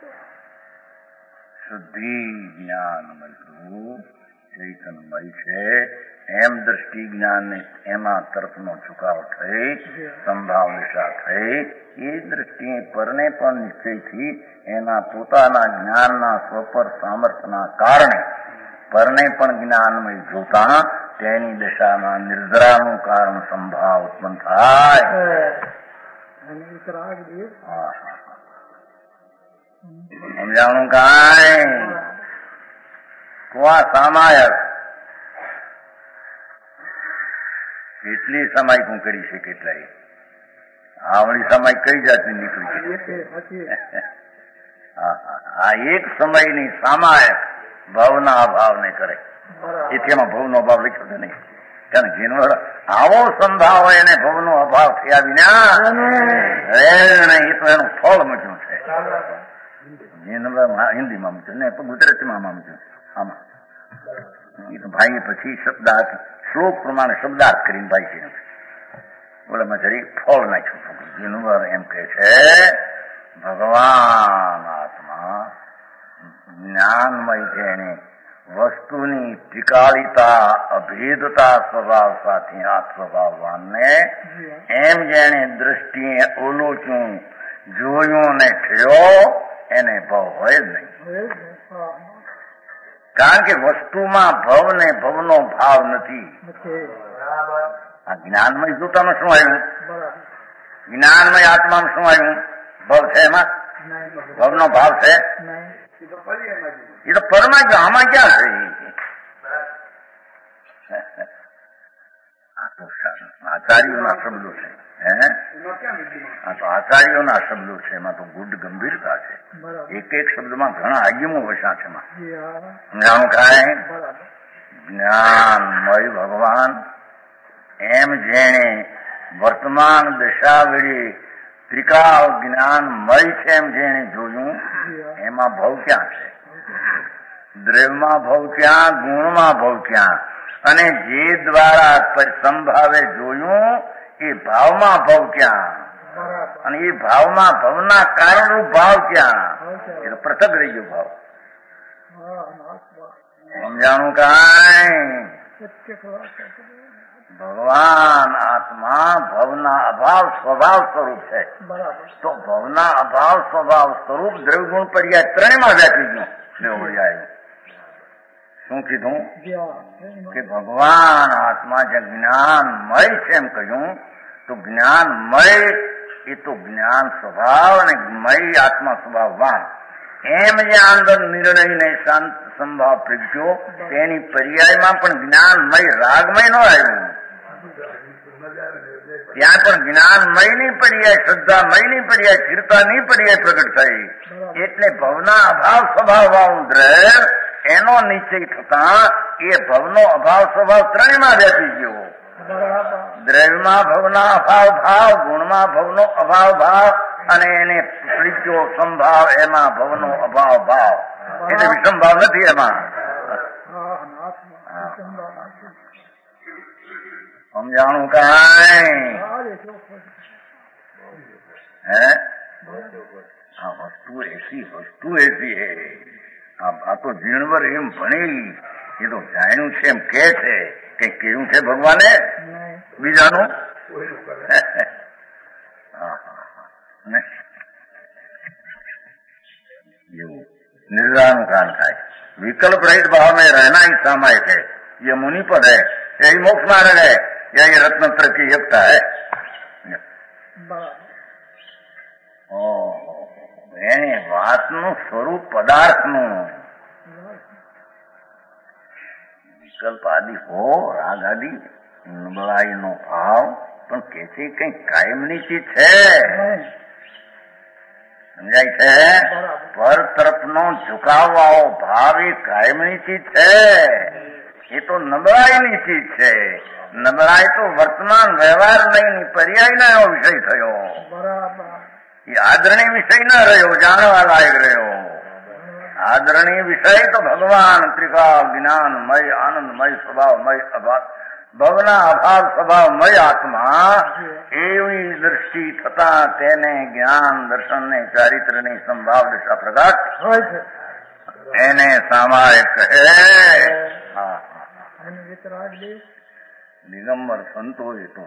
शुद्धि ज्ञानमय चैतन्यमय છે એમ દ્રષ્ટિ જ્ઞાન ને એમાં તરફનો ઝુકાવ થઈ સંભાવ દિશા થઈ એ દ્રષ્ટિએ પરને પણ નિશ્ચયથી એના પોતાના જ્ઞાનના સ્વપર સામર્થ્યના કારણે પરને પણ જ્ઞાનમય જોતા તેની દિશામાં નિર્જરાનું કારણ સંભાવ ઉત્પન્ન થાય। સમજાણું કાંઈ કુવા સામાયક કેટલી સમાયકું કરી છે કેટલાય આવડી સમાય કઈ જાતની નીકળી છે। આ એક સમયની સામાયક ભાવના અભાવને કરે એથી એમાં ભવનો અભાવ લખ્યો છે નહીં, કારણ જેનો આવો સંભાવ હોય એને ભવનો અભાવ થયા વિના એ તો એનું ફળ મૂક્યું છે। હિન્દીમાં મૂક્યું ને ગુજરાતીમાં મૂક્યું આમાં એ તો ભાઈ પછી શબ્દાર્થ શ્લોક પ્રમાણે શબ્દાર્થ કરીને ભાઈ છે બોલામાં જરી ફળ નાખ્યું જેનું એમ કહે છે ભગવાન આત્મા જ્ઞાનમય જેને વસ્તુની ટીકાળિતા અભેદતા સ્વભાવ સાથે આ સ્વભાવવાનને એમ જેને દ્રષ્ટિએ ઓલોચ્યું જોયું ને થયો એને ભવ હોય જ નહીં, કારણ કે વસ્તુમાં ભવ ને ભવનો ભાવ નથી। આ જ્ઞાનમય જોતામાં શું આવ્યું? જ્ઞાનમય આત્મામાં શું આવ્યું? ભવ છે એમાં? ભવનો ભાવ છે? એ તો પરમાં ગયો, આમાં ક્યાં છે? આ તો આચાર્યોના શબ્દો છે, આ તો આચાર્યોના શબ્દો છે, એમાં તો ગુડ ગંભીરતા છે। એક એક શબ્દમાં ઘણા આયમો વસા છે એમાં। જ્ઞાન કાંઈ જ્ઞાનમય ભગવાન એમ જેણે વર્તમાન દશા વેળે ત્રિકાળ જ્ઞાનમય છે એમ જેણે જોયું એમાં ભવ ક્યાં છે? દ્રવ્યમાં ભવ ક્યાં? ગુણમાં ભવ ક્યાં? અને જે દ્વારા સંભાવે જોયું એ ભાવમાં ભવ ક્યાં? અને એ ભાવમાં ભવના કારણરૂપ ભાવ ક્યાં? એ તો પૃથક રહી ગયો ભાવ। સમજાણું કાંઈ? ભગવાન આત્મા ભવના અભાવ સ્વભાવ સ્વરૂપ છે, તો ભવના અભાવ સ્વભાવ સ્વરૂપ દ્રવ્ય ગુણ પર્યાય ત્રણેયમાં વ્યાપી ગયું। શું કીધું કે ભગવાન આત્મા જે જ્ઞાનમય છે એમ કહ્યું, તો જ્ઞાનમય એ તો જ્ઞાન સ્વભાવ અને મય આત્મા સ્વભાવવાન એમ જે અંદર નિર્ણય ને શાંત સંભાવ પ્રજ્યો તેની પર્યાયમાં પણ જ્ઞાનમય રાગમય ન આવ્યું, ત્યાં પણ જ્ઞાનમય ની પર્યાય શ્રદ્ધામય ની પર્યાય સ્થિરતા ની પર્યાય પ્રગટ થઈ। એટલે ભવના અભાવ સ્વભાવ વાળું દ્રવ્ય એનો નિશ્ચય થતા એ ભવનો અભાવ સ્વભાવ ત્રણેયમાં વ્યાપી ગયો। દ્રવ્યમાં ભવના અભાવ ભાવ, ગુણમાં ભવનો અભાવ ભાવ અને એને પ્રીત્યો સંભાવ એમાં ભવનો અભાવ ભાવ, એટલે વિષમભાવ નથી એમાં। સમજાણું કાંઈ? હે આ વસ્તુ એસી હે। આ તો જીણવર એમ ભણી એ તો જાણ્યું છે એમ કે છે, કઈ કેવું છે ભગવાને બીજાનું? એવું નિર્ધારણ કારણ થાય। विकल्प रहित भाव में रहना ही सामायिक है, ये मुनि पद है, यही मोक्ष मार्ग है, यही रत्नत्र की एकता है। એની વાતનું સ્વરૂપ પદાર્થનું વિકલ્પ આદિ હો, રાગ આદિ નબળાઈનો ભાવ પણ કે છે કઈ કાયમની ચીજ છે, સમજાય છે? પર તરફનો ઝુકાવવાળો ભાવ એ કાયમની ચીજ છે, એ તો નબળાઈની ચીજ છે। નબળાઈ તો વર્તમાન વ્યવહાર નહીં, પર્યાયનો એવો વિષય થયો, એ આદરણીય વિષય ન રહ્યો, જાણવા લાયક રહ્યો। આદરણીય વિષય તો ભગવાન ત્રિકાળ જ્ઞાનમય આનંદમય સ્વભાવમય ભવના અભાવ સ્વભાવમય આત્મા એવી દ્રષ્ટિ થતા તેને જ્ઞાન દર્શન ને ચારિત્ર ની સંભાવ દશા પ્રગટ એને સામાયિક કહે. દિગંબર સંતોએ તો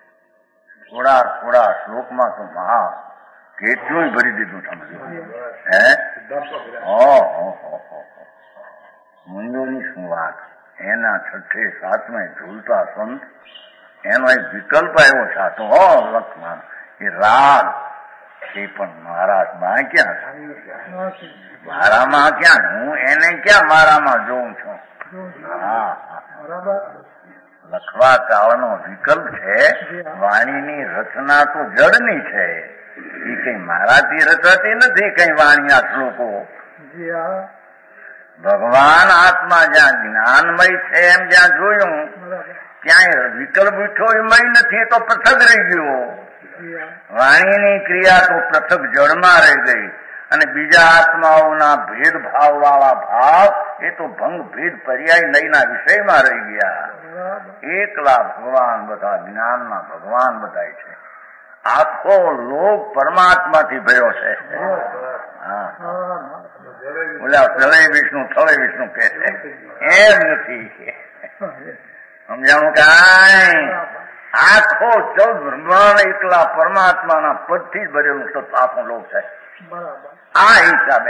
થોડા શ્લોકમાં તો મહા કેટલું ભરી દીધું સમજો. મુંજોની શું વાત. એના છઠ્ઠે સાતમે ઝૂલતા સંત એનો એક વિકલ્પ આવ્યો છાતો લખમાં એ રાગ એ પણ મહારાજમાં ક્યાં મારામાં ક્યાં હું એને ક્યાં મારામાં જોઉં છું. લખવા કાળનો વિકલ્પ છે. વાણીની રચના તો જડની છે એ કઈ મારાથી રચાતી નથી કઈ વાણી આ શ્લોકો. ભગવાન આત્મા જ્યાં જ્ઞાનમય છે એમ જ્યાં જોયું ક્યાંય વિકલ્પ વિઠોમય નથી તો પૃથક રહી ગયો. વાણીની ક્રિયા તો પૃથક જળમાં રહી ગઈ અને બીજા આત્માઓના ભેદભાવ વાળા ભાવ એ તો ભંગ ભેદ પર્યાય નયના વિષયમાં રહી ગયા. એકલા ભગવાન બધા જ્ઞાનના ભગવાન બધા છે. આખો લોક પરમાત્માથી ભર્યો છે. બોલ્યા થળે વિષ્ણુ કે છે એમ નથી સમજાણું. કાંઈ આખો 14 બ્રહ્માંડ એકલા પરમાત્માના પદથી જ ભરેલું તો આખો લોક છે. આ હિસાબે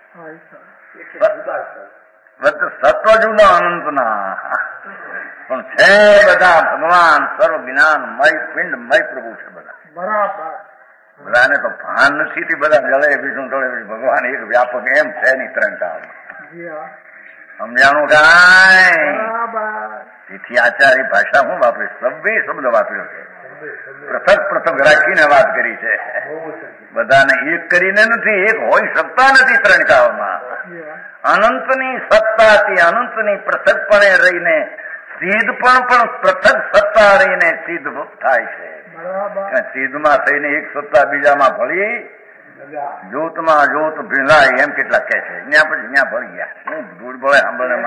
સત્વ જુદા અનંતના પણ છે બધા ભગવાન સર્વ જ્ઞાનમય પિંડમય પ્રભુ છે બધા. બધાને તો ભાન નથી. બધા જળે વિષ્ણુ તળે ભગવાન એક વ્યાપક એમ છે નહીં ત્રણ સમજાણું. કાંઈ તેથી આચાર્ય ભાષા હું વાપરી સભ્ય શબ્દ વાપર્યો છે. પૃથક રાખીને વાત કરી છે. બધાને એક કરીને નથી. એક હોઈ શકતા નથી ત્રણ કાળમાં. અનંતની સત્તાથી અનંતની પૃથકપણે રહીને સિદ્ધ પણ પૃથક સત્તા રહીને સિદ્ધ થાય છે. સિદ્ધમાં થઈને એક સત્તા બીજામાં ભળી જોતમાં જોત ભીલાય એમ કેટલા કે છે. ત્યાં પછી ત્યાં ભળી ગયા. શું ધૂળ ભળે સાંભળે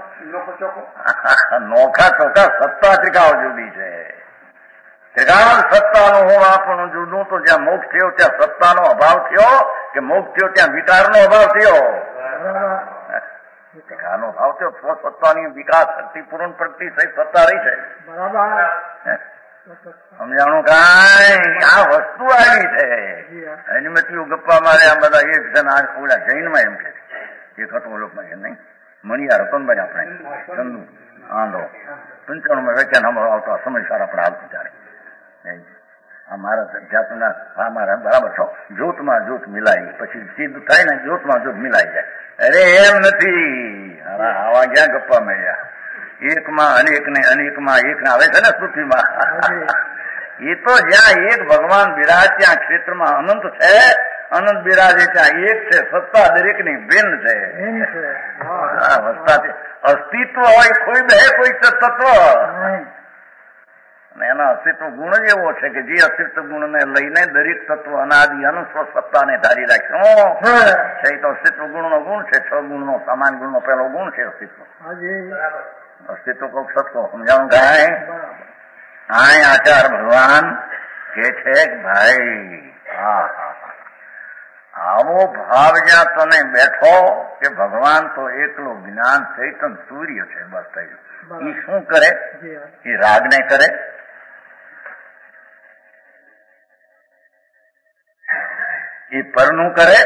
નોખા ચોખા સત્તા ત્રિકાળ જુદી છે. ત્રિકાળ સત્તાનો હોવાપણું જુદું. તો જ્યાં મોક્ષ થયો ત્યાં સત્તાનો અભાવ થયો કે મોક્ષ થયો ત્યાં વિકારનો અભાવ થયો. વિકારનો ભાવ થયો તો સત્તાની વિકાસ શક્તિ પૂર્ણ પ્રગતિ સહિત સત્તા રહી છે. સમજાણું. કાંઈ આ વસ્તુ આવી છે. એની મતલબ ગપ્પા મારે આ બધા એક જણ ઓલા જૈનમાં એમ કે એક હતો લોકમાં છે નહીં મણિયા રતનભાઈ આપણે ચંદુ આંધો 95 વ્યાખ્યાન અમારો આવતો સમય સારા આપણે હાલતું ચાલે. આ મારા જાતના આ મારા બરાબર છો. જોતમાં જોત મિલાય પછી સિદ્ધ થાય ને જોતમાં જોત મિલાઈ જાય. અરે એમ નથી. આવા ક્યાં ગપ્પા મળ્યા. એકમાં અનેક ને અનેકમાં એક આવે છે ને પૃથ્વીમાં. એ તો જ્યાં એક ભગવાન બિરાજ ત્યાં ક્ષેત્રમાં અનંત છે. અનંત બિરાજે ત્યાં એક છે. સત્તા દરેક ની ભિન્ન છે. અસ્તિત્વ હોય કોઈ બે કોઈ તત્વ એના અસ્તિત્વ ગુણ જ એવો છે કે જે અસ્તિત્વ ગુણ ને લઈને દરેક તત્વ અનાદિ અનુસ્વ સત્તાને ધારી રાખ્યો છે. તો અસ્તિત્વ ગુણ નો ગુણ છે. 6 ગુણ નો સમાન ગુણ નો પહેલો ગુણ છે અસ્તિત્વ. અસ્તિત્વ કોક સત્વ સમજાવું. ગાય આચાર ભગવાન કે છે ભાઈ આવો ભાવ જ્યાં તને બેઠો કે ભગવાન તો એકલો જ્ઞાન ચૈતન સૂર્ય છે. બસ થયું. એ શું કરે? એ રાગ ને કરે. એ પરનું કરે.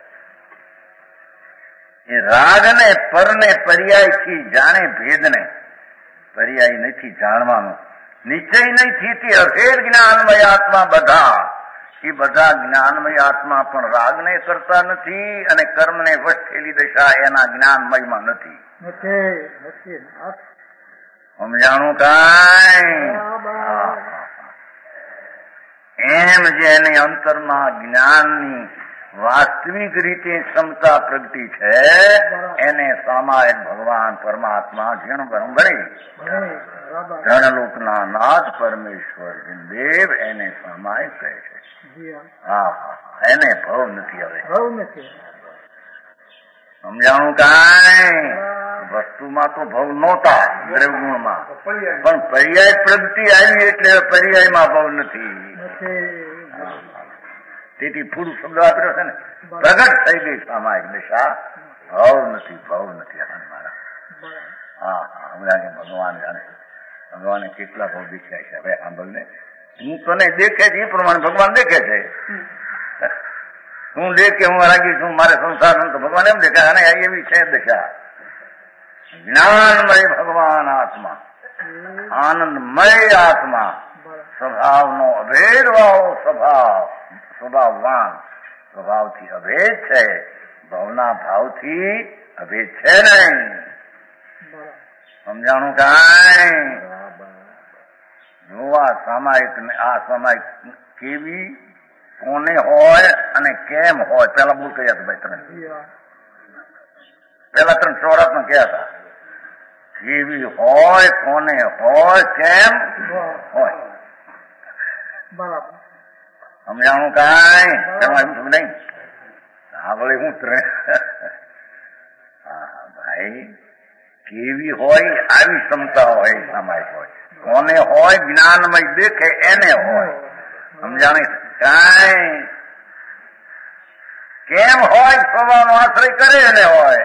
એ રાગ ને પરને પર્યાયથી જાણે ભેદને. પર્યાય નથી જાણવાનું. નિશ્ચય નથી. અભેદ જ્ઞાનમય આત્મા બધા. એ બધા જ્ઞાનમય આત્મા પણ રાગને કરતા નથી અને કર્મને વશ થયેલી દશા એના જ્ઞાનમયમાં નથી. સમજાણું. કાંઈ એમ જેની અંતરમાં જ્ઞાનની વાસ્તવિક રીતે ક્ષમતા પ્રગતિ છે એને સામાયિક ભગવાન પરમાત્મા જીણ ગણી ધનલોકના નાથ પરમેશ્વર દેવ એને સામાયિક કહે છે. એને ભવ નથી. હવે સમજાણું. કાંઈ વસ્તુમાં તો ભવ નહોતા દ્રવ્યગુણમાં, પણ પર્યાય પ્રગતિ આવી એટલે પર્યાયમાં ભવ નથી. તેથી ફૂલ શબ્દ વાપર્યો છે ને, પ્રગટ થઈ ગઈ સામાયિક દશા, ભવ નથી મારા. હા હા, હમણાં ભગવાન જાણે, ભગવાને કેટલા ભવ દેખ્યા છે. હવે સાંભળને, હું તને દેખે છે એ પ્રમાણે ભગવાન દેખે છે. હું દેખ કે હું રાગી છું, મારે સંસાર તો ભગવાન એમ દેખે. અને એવી છે દશા, જ્ઞાનમય ભગવાન આત્મા, આનંદમય આત્મા, સ્વભાવનો અભેદભાવ સ્વભાવવાન, સ્વભાવથી અભેદ છે, ભાવના ભાવથી અભેદ છે નહીં. સમજાણું કાંઈ? જોવા સામાયિક ને આ સામાયિક કેવી, કોને હોય અને કેમ હોય. પેલા બોલ કયા હતા ભાઈ? ત્રણ ચોરાતમાં કયા હતા? કેવી હોય, કોને હોય, કેમ હોય. બરાબર. સમજાણું કાંઈ? એમાં એમ નહીં. હા ભલે હું હા ભાઈ, કેવી હોય આવી ક્ષમતા હોય સામાયિક હોય. કોને હોય, જ્ઞાનમય દેખે એને હોય. સમજાણી કાંઈ? કેમ હોય, સ્વભાવનો આશ્રય કરે એને હોય.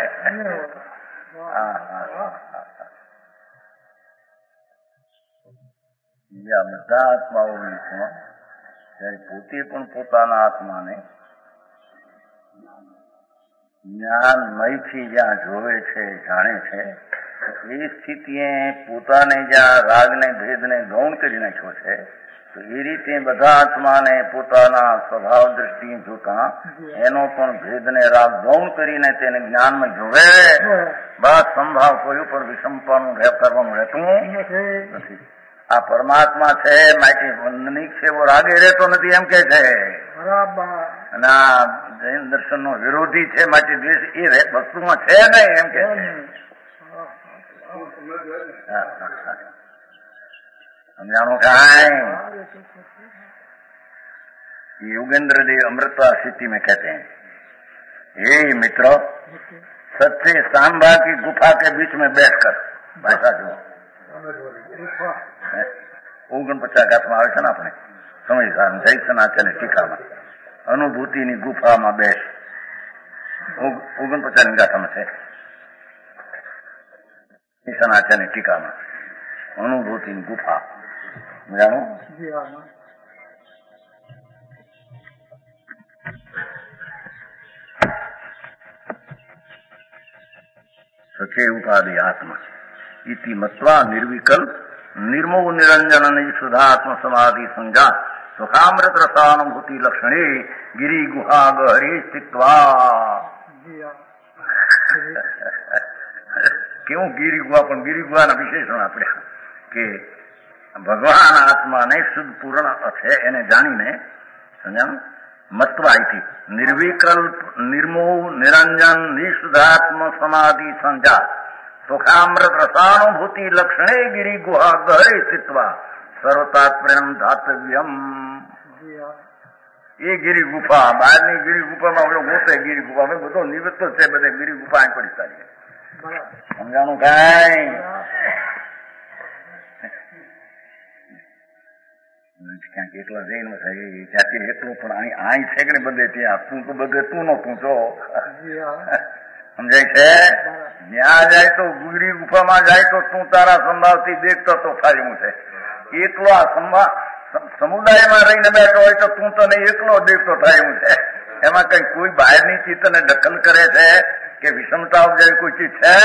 બીજા બધા આત્માઓની પણ ત્યારે પોતે પણ પોતાના આત્માને જ્ઞાનમયથી જ્યાં જોવે છે, જાણે છે, એ સ્થિતિએ પોતાને જ્યાં રાગને ભેદને ગૌણ કરી નાખ્યો છે, તો એ રીતે બધા આત્માને પોતાના સ્વભાવ દ્રષ્ટિએ જોતા એનો પણ ભેદને રાગ ગૌણ કરીને તેને જ્ઞાનમાં જોવે. બસ સંભાવ કોઈ ઉપર વિષમપાનું કરવાનું રહેતું નથી. આ પરમાત્મા છે માટે વંદનિક છે, એવો રાગે રહેતો નથી એમ કે છે. અને આ જૈન દર્શન નો વિરોધી છે માટે દ્વેષ એ વસ્તુમાં છે નહીં એમ કે છે. समझाणो कहाँ योगेंद्र देव अमृता स्थिति में कहते हैं, हे मित्रों, सच्चे सांबा की गुफा के बीच में बैठकर, भाषा जो 49 આવે છે ને આપણે સમય જૈસનાચાર્ય ટીકામાં, અનુભૂતિની ગુફામાં બેસ, 49 ગાથામાં છે જૈસનાચાર્ય ટીકામાં, અનુભૂતિની ગુફા. જાણો સચે ઉપાધિ આત્મા ઇતિ મત્વા નિર્વિકલ્પ निर्मोह निरंजन शुद्धात्म समाधि संजात सुखामृत रसानुभूति लक्षणे गिरी गुहा गहरे स्थित्वा. કેવું ગીરી ગુહા, પણ ગીરી ગુહાના વિશેષણ આપણે કે ભગવાન આત્માને શુદ્ધ પૂર્ણ છે એને જાણીને સમજાણું. મત્વાથી નિર્વિકલ્પ નિર્મોહ નિરંજન નિશુદ્ધાત્મ સમાધિ સંજાત સુખામૃત રસાનુભૂતિ લક્ષણે ગિરી ગુહા ગહરે સ્થિત્વા સર્વતાત્પ્રેમ ધાતવ્યમ. એ ગિરી ગુફા, બહારની ગિરી ગુફામાં ઓલો ગોતે ગિરી ગુફા બધો નિવૃત્ત છે, બધે ગિરી ગુફા પડી સારી. સમજાણું કઈ? ક્યાંક એકલા જઈને ત્યાંથી એકલું પણ અહીં છે કે બધે ત્યાં તું તો બધે તું નો તું છો. સમજાય છે? ત્યાં જાય તો ગુરી ગુફામાં જાય તો તું તારા સંભાવથી દેખતો તો ફાયદું છે. એકલો આ સમુદાયમાં રહીને બેઠો હોય તો તું તને એકલો દેખતો થાય એવું છે. એમાં કઈ કોઈ બહારની ચિત્તને દખલ કરે છે કે વિષમતા જેવી કોઈ ચીજ છે?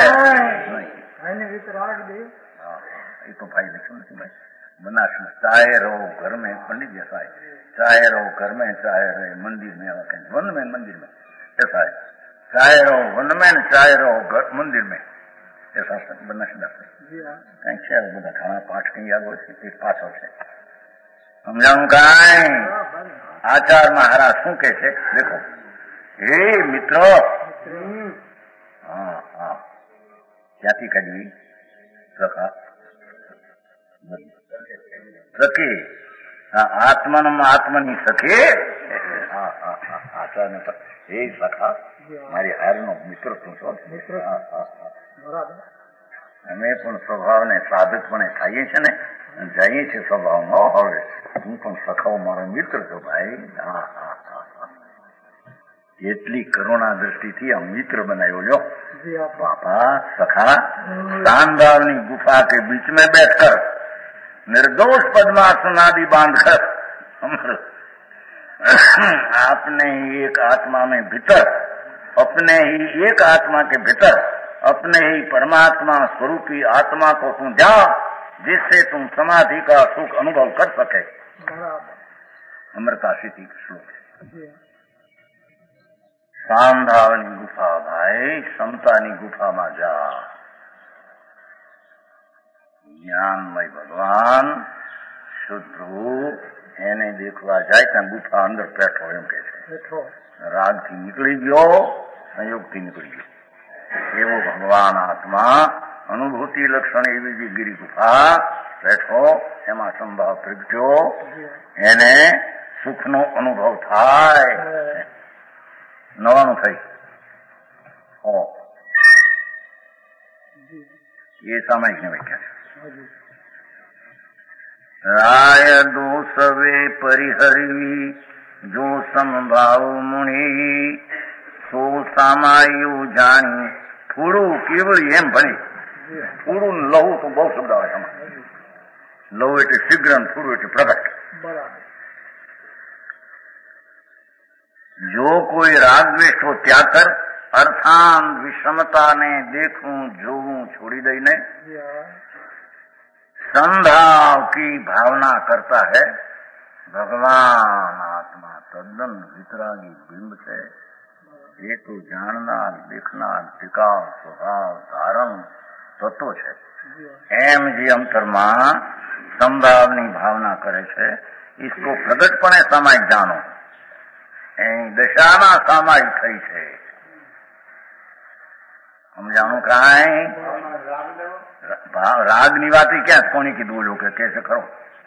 એ તો ભાઈ દેખું નથી ભાઈ. बनास चाहे रहो घर में, पंडित जैसा है, चाहे रहो घर में चाहे रहे मंदिर में, वन में मंदिर में, ऐसा है. चाहे रहो वन में चाहे रहो मंदिर में, ऐसा बनास दास कहीं છે બધા ઘણા પાઠ કઈ યાદ હોય છે તે પાછળ છે. સમજાણું કઈ? આચાર મહારાજ શું કે છે દેખો. હે મિત્રો, હા હા ક્યાંથી કાઢવી પ્રકાર સખે આત્મની સખે આચાર્ય હે સખા મારી હારનો મિત્ર તું છો. બરાબર. અમે પણ સ્વભાવને સાધકપણે થઈએ છીએ ને, જઈએ છીએ સ્વભાવમાં. હવે હું પણ સખાવ મારો મિત્ર છું ભાઈ. હા હા હા હા, એટલી કરુણા દ્રષ્ટિથી આ મિત્ર બનાવ્યો લ્યો. बाबा सखा शानदारनी गुफा के बीच में बैठकर निर्दोष पद्मासनादि बांधकर आपने ही एक आत्मा में भीतर, अपने ही एक आत्मा के भीतर अपने ही परमात्मा स्वरूपी आत्मा को तुम जाओ, जिससे तुम समाधि का सुख अनुभव कर सके. अमृतासिद्धि श्लोक. શાંધાવની ગુફા ભાઈ, ક્ષમતાની ગુફામાં જા. જ્ઞાનમય ભગવાન શુદ્ધ એને દેખવા જાય ત્યાં ગુફા અંદર બેઠો એમ કે છે. રાગથી નીકળી ગયો, સંયોગથી નીકળી ગયો એવો ભગવાન આત્મા અનુભૂતિ લક્ષણ એવી જે ગિરી ગુફા બેઠો, એમાં સંભાવ પ્રગટ્યો, એને સુખનો અનુભવ થાય. નવાનું થઈ એ સામાયિકને વ્યાખ્યા છે. રાય દોષવે પરિહરી જો સંભાવ મુનિ સો સામાયુ જાણી. થોડું કેવળ એમ ભણી. થોડું લહુ તો બહુ શબ્દ આવે છે. લહુ એટલે શીઘ્ર, થોડું એટલે પ્રગટ. जो कोई राग द्वेष को त्याग कर अर्थान विषमता ने देखूं जोऊं छोड़ी दईने संभाव की भावना करता है, भगवान आत्मा तद्दन वितरागी बिंब છે. એ તો જાણનાર, દેખનાર, ટિકાવ, સ્વભાવ, ધારણ તત્વ છે. એમ જે અંતરમાં સંભાવની ભાવના કરે છે, इसको પ્રગટપણે સામાયિક જાણો. દશાના સામાયિક થઈ છે. સમજાણું કાંઈ? રાગની વાત ક્યાં કોની કીધું? ઓલું કે છે ખરો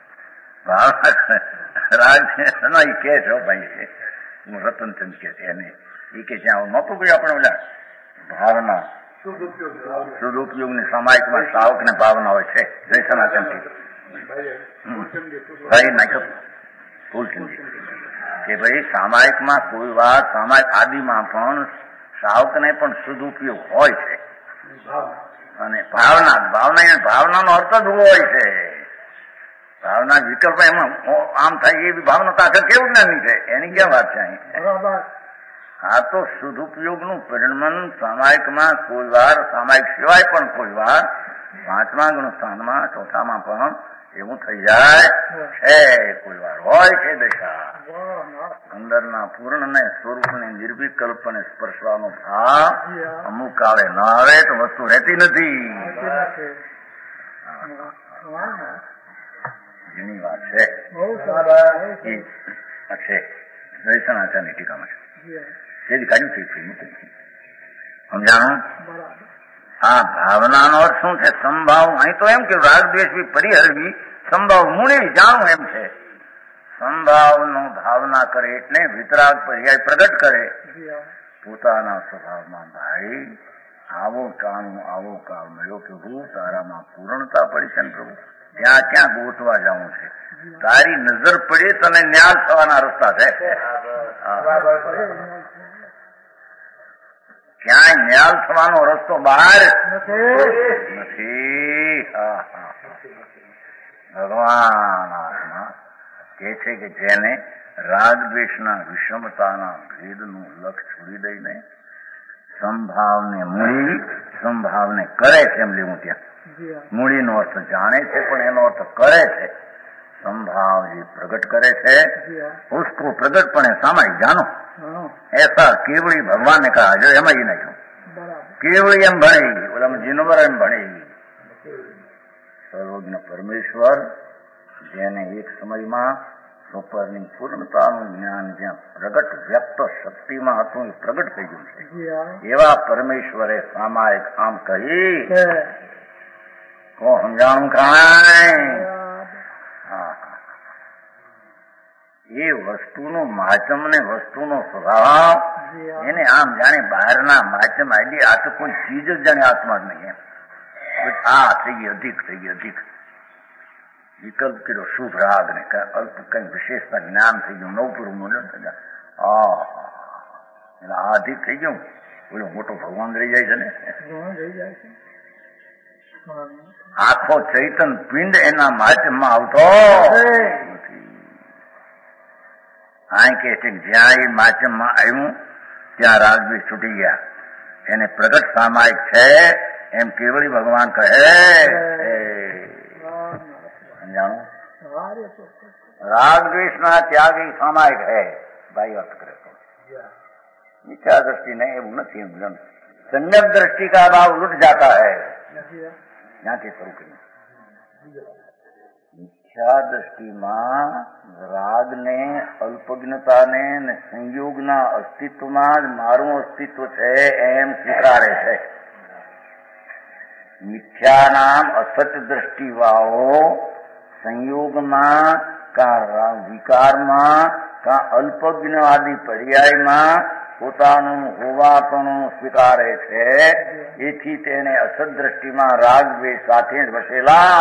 રાગ છે એ કે છે ભાઈ છે. હું રતનચંદ કે છે એને એ કે છે આવું નહોતું કહ્યું આપણે ઓલા ભાવના સદુપયોગની સામાયિકમાં સાવક ને ભાવના હોય છે. જય સનાતનથી ભાઈ નાખ્યો ફૂલચંદી કે ભાઈ સામાયિકમાં કોઈ વાત સામાયિક આદિમાં પણ સાવકને પણ સદુપયોગ હોય છે. અને ભાવનાનો અર્થ જ હોય છે. ભાવના વિકલ્પ એમાં આમ થાય એવી ભાવના તો આખર કેવું જ્ઞાની છે, એની ક્યાં વાત છે અહીં? આ તો સદુપયોગનું પરિણમન સામાયિકમાં કોઈ વાર, સામાયિક સિવાય પણ કોઈ વાર, પાંચમા ગુણ સ્થાનમાં, ચોથામાં પણ એવું થઈ જાય છે. કોઈ વાર હોય છે દશા. અંદરના પૂર્ણને સ્વરૂપને નિર્વિકલ્પને સ્પર્શવાનો ભાવ અમુક કાળે ન આવે તો વસ્તુ રહેતી નથી. જેની વાત છે દર્શનાચારની ટીકામાં છે કાઢ્યું છે. સમજાણું? આ ભાવનાનો અર્થ શું છે? સંભાવ. અહીં તો એમ કે રાગ દ્વેષ પરિહરવી, સંભાવ મૂળી જાણવું એમ છે. સંભાવનો ભાવના કરે એટલે વિતરાગ પર્યાય પ્રગટ કરે પોતાના સ્વભાવમાં. ભાઈ આવો કાળ મળ્યો કે હું તારામાં પૂર્ણતા પડી છે ને પ્રભુ, ત્યાં ક્યાં ગોતવા જવું છે? તારી નજર પડે તને ન્યાલ થવાના રસ્તા છે. ક્યાંય ન્યાલ થવાનો રસ્તો બહાર નથી. ભગવાન આત્મા કે છે કે જેને રાગ દ્વેષના વિષમતાના ભેદનું લક્ષ છોડી દઈને સંભાવને મૂળી, સંભાવને કરે છે એમ લેવું. ત્યાં મૂળીનો અર્થ જાણે છે પણ એનો અર્થ કરે છે. संभाव जी प्रकट करे थे उसको प्रकटपणे सामायिक जानो. ऐसा केवड़ी भगवान ने कहा जो एम ही नहीं केवड़ी एम भणेगी, बोला जिनवर एम भणेगी. સર્વજ્ઞ પરમેશ્વર જેને એક સમયમાં સ્વપરની પૂર્ણતાનું જ્ઞાન જ્યાં પ્રગટ વ્યક્ત શક્તિમાં હતું એ પ્રગટ થઈ ગયું છે. એવા પરમેશ્વરે સામાયિક આમ કહી સમજાણું કાંઈ? એ વસ્તુનું માધ્યમ ને વસ્તુનો સ્વભાવ એને આમ જાણે બહારના માધ્યમ આડી આ તો કોઈ ચીજ જ જાણે આત્મા જ નહીં એમ આ થઈ ગઈ અધિક થઈ ગઈ અધિક વિકલ્પ કર્યો શુભ રાગ ને અલ્પ કઈ વિશેષતા જ્ઞાન થઈ ગયું નવપુરું મૂલ્ય એટલે આ અધિક થઈ ગયું બોલો મોટો ભગવાન રહી જાય છે ને આખો ચૈતન પિંડ એના માધ્યમમાં આવતો આ કે છે જ્યાં એ માધ્યમમાં આવ્યું ત્યાં રાગદ્વેષ છૂટી ગયા એને પ્રગટ સામાયિક છે એમ કેવળી ભગવાન કહે સમજાણું રાગદ્વેષના ત્યાગી સામાયિક હૈ ભાઈ અર્થ કરે તો मिथ्या दृष्टि नहीं है वो नहीं सम्यक दृष्टि का भाव लुट जाता है यहाँ से शुरू करें मिथ्या दृष्टि में राग ने अल्पज्ञता ने संयोग ना अस्तित्व में मारू अस्तित्व है एम स्वीकारे है मिथ्या नाम असत दृष्टि वाળો संयोग में का विकार में का अल्पज्ञ आदि पर्याय में પોતાનું હોવાપણું સ્વીકારે છે એથી તેને અસત દ્રષ્ટિમાં રાગ દ્વેષ સાથે જ વસેલા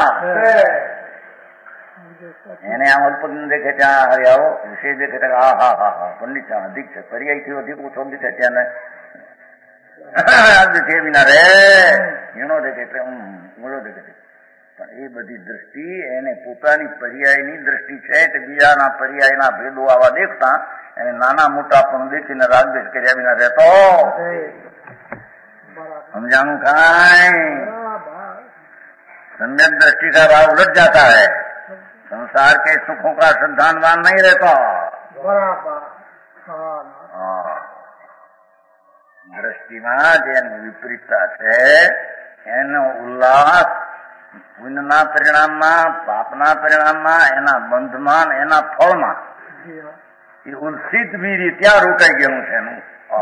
એને આમ અલ્પજ્ઞ દેખે ત્યાં હવે આવો વિષય દેખે ત્યાં હા હા હા હા પંડિત અધિક છે પર્યાયથી અધિક ઓછો દેખે ત્યાં છે વિના રે ઝીણો દેખે એટલે મૂળો દેખે છે પણ એ બધી દ્રષ્ટિ એને પોતાની પર્યાયની દ્રષ્ટિ છે તે બીજાના પર્યાયના ભેદો આવા દેખતા એને નાના મોટા પણ દેખીને રાગદ્વેષ કર્યા વિના રહેતો સમજાનું કાંઈ सम्यक दृष्टि का भाव उलट जाता है संसार के सुखों का श्रद्धावान नहीं रहता દ્રષ્ટિમાં જેની વિપરીતતા છે એનો ઉલ્લાસ પુણ્યના પરિણામમાં પાપના પરિણામમાં એના બંધમાં એના ફળમાં એ ઉલ્સિત વીરી ત્યાં રોકાઈ ગયેલું છે એનું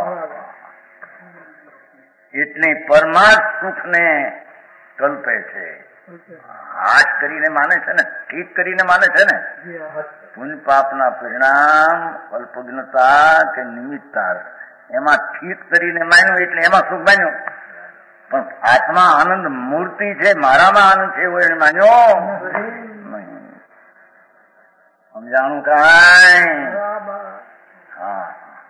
એટલે પરમાર્થ સુખને કલ્પે છે હાશ કરીને માને છે ને ઠીક કરીને માને છે ને પુણ્ય પાપના પરિણામ અલ્પજ્ઞતા કે નિમિત્તા એમાં ઠીક કરીને માન્યું એટલે એમાં સુખ માન્યું પણ આત્મા આનંદ મૂર્તિ છે મારામાં આનંદ છે એવું એને માન્યો નહીં સમજાણું કાંઈ હા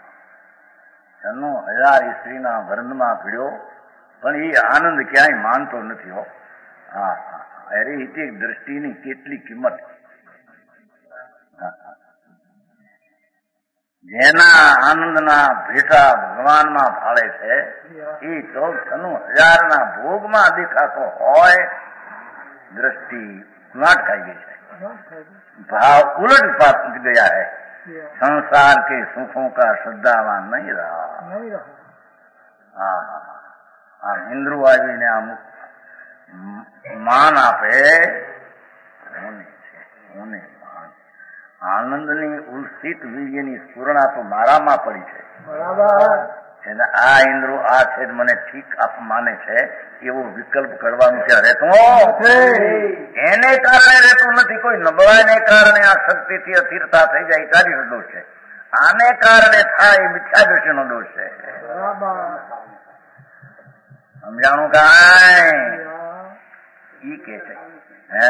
96,000 સ્ત્રીના વર્ણમાં પીડ્યો પણ એ આનંદ ક્યાંય માનતો નથી હો હા અરે એ દ્રષ્ટિની કેટલી કિંમત જેના આનંદના ભેટા ભગવાનમાં ફાળે છે એ 96,000 ભોગમાં દેખાતો હોય દ્રષ્ટિ ગુલાટ ખાઈ ગઈ છે भाव उलट पात गया है संसार के सुखों का श्रद्धावान नहीं रहा हाँ इंद्रुवाजी ने आम मान आपे આનંદની ઉલ્સિત વીર્યની સ્ફુરણા તો મારામાં પડી છે બરાબર આ ઇન્દ્રો આ છે મને ઠીક આપ માને છે એવો વિકલ્પ કરવાનું ત્યાં રહેતો એને કારણે રહેતું નથી કોઈ નબળાઈને કારણે આ શક્તિથી અસ્થિરતા થઈ જાય કાર્યનો દોષ છે આને કારણે થાય મિથ્યા દ્રષ્ટિનો દોષ છે સમજાણું કાંઈ ઈ કે છે હે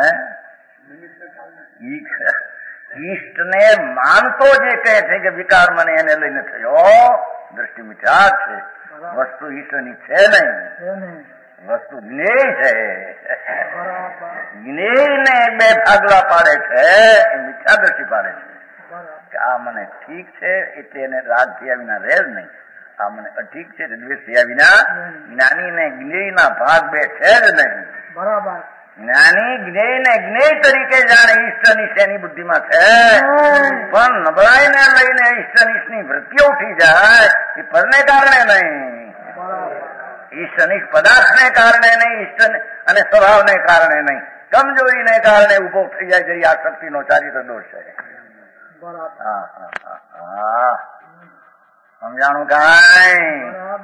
ઈષ્ટ ને માનતો જે કહે છે કે વિકાર મને એને લઈને થયો દ્રષ્ટિ મિથ્યા છે વસ્તુ ઈષ્ટની છે નહીં વસ્તુ જ્ઞેય છે જ્ઞેયને બે ભાગલા પાડે છે એ મિથ્યા દ્રષ્ટિ પાડે છે કે આ મને ઠીક છે એટલે એને રાગ થયા વિના રહે જ નહીં આ મને અઠીક છે દ્વેષ થયા વિના જ્ઞાની ને જ્ઞેયના ભાગ બે છે જ નહીં બરાબર જ્ઞાની જ્ઞેય ને જ્ઞેય તરીકે જાણે ઈષ્ટનિષ્ઠ એની બુદ્ધિમાં છે પણ નબળાઈને લઈને ઈષ્ટનિષ્ઠની વૃત્તિઓ ઉઠી જાય એ પરને કારણે નહીં ઈષ્ટનિષ્ઠ પદાર્થને કારણે નહીં ઈષ્ટ અને સ્વભાવને કારણે નહીં કમજોરીને કારણે ઉભો થઈ જાય જેવી આ શક્તિનો ચારિત્ર દોષ છે સમજાણું કાંઈ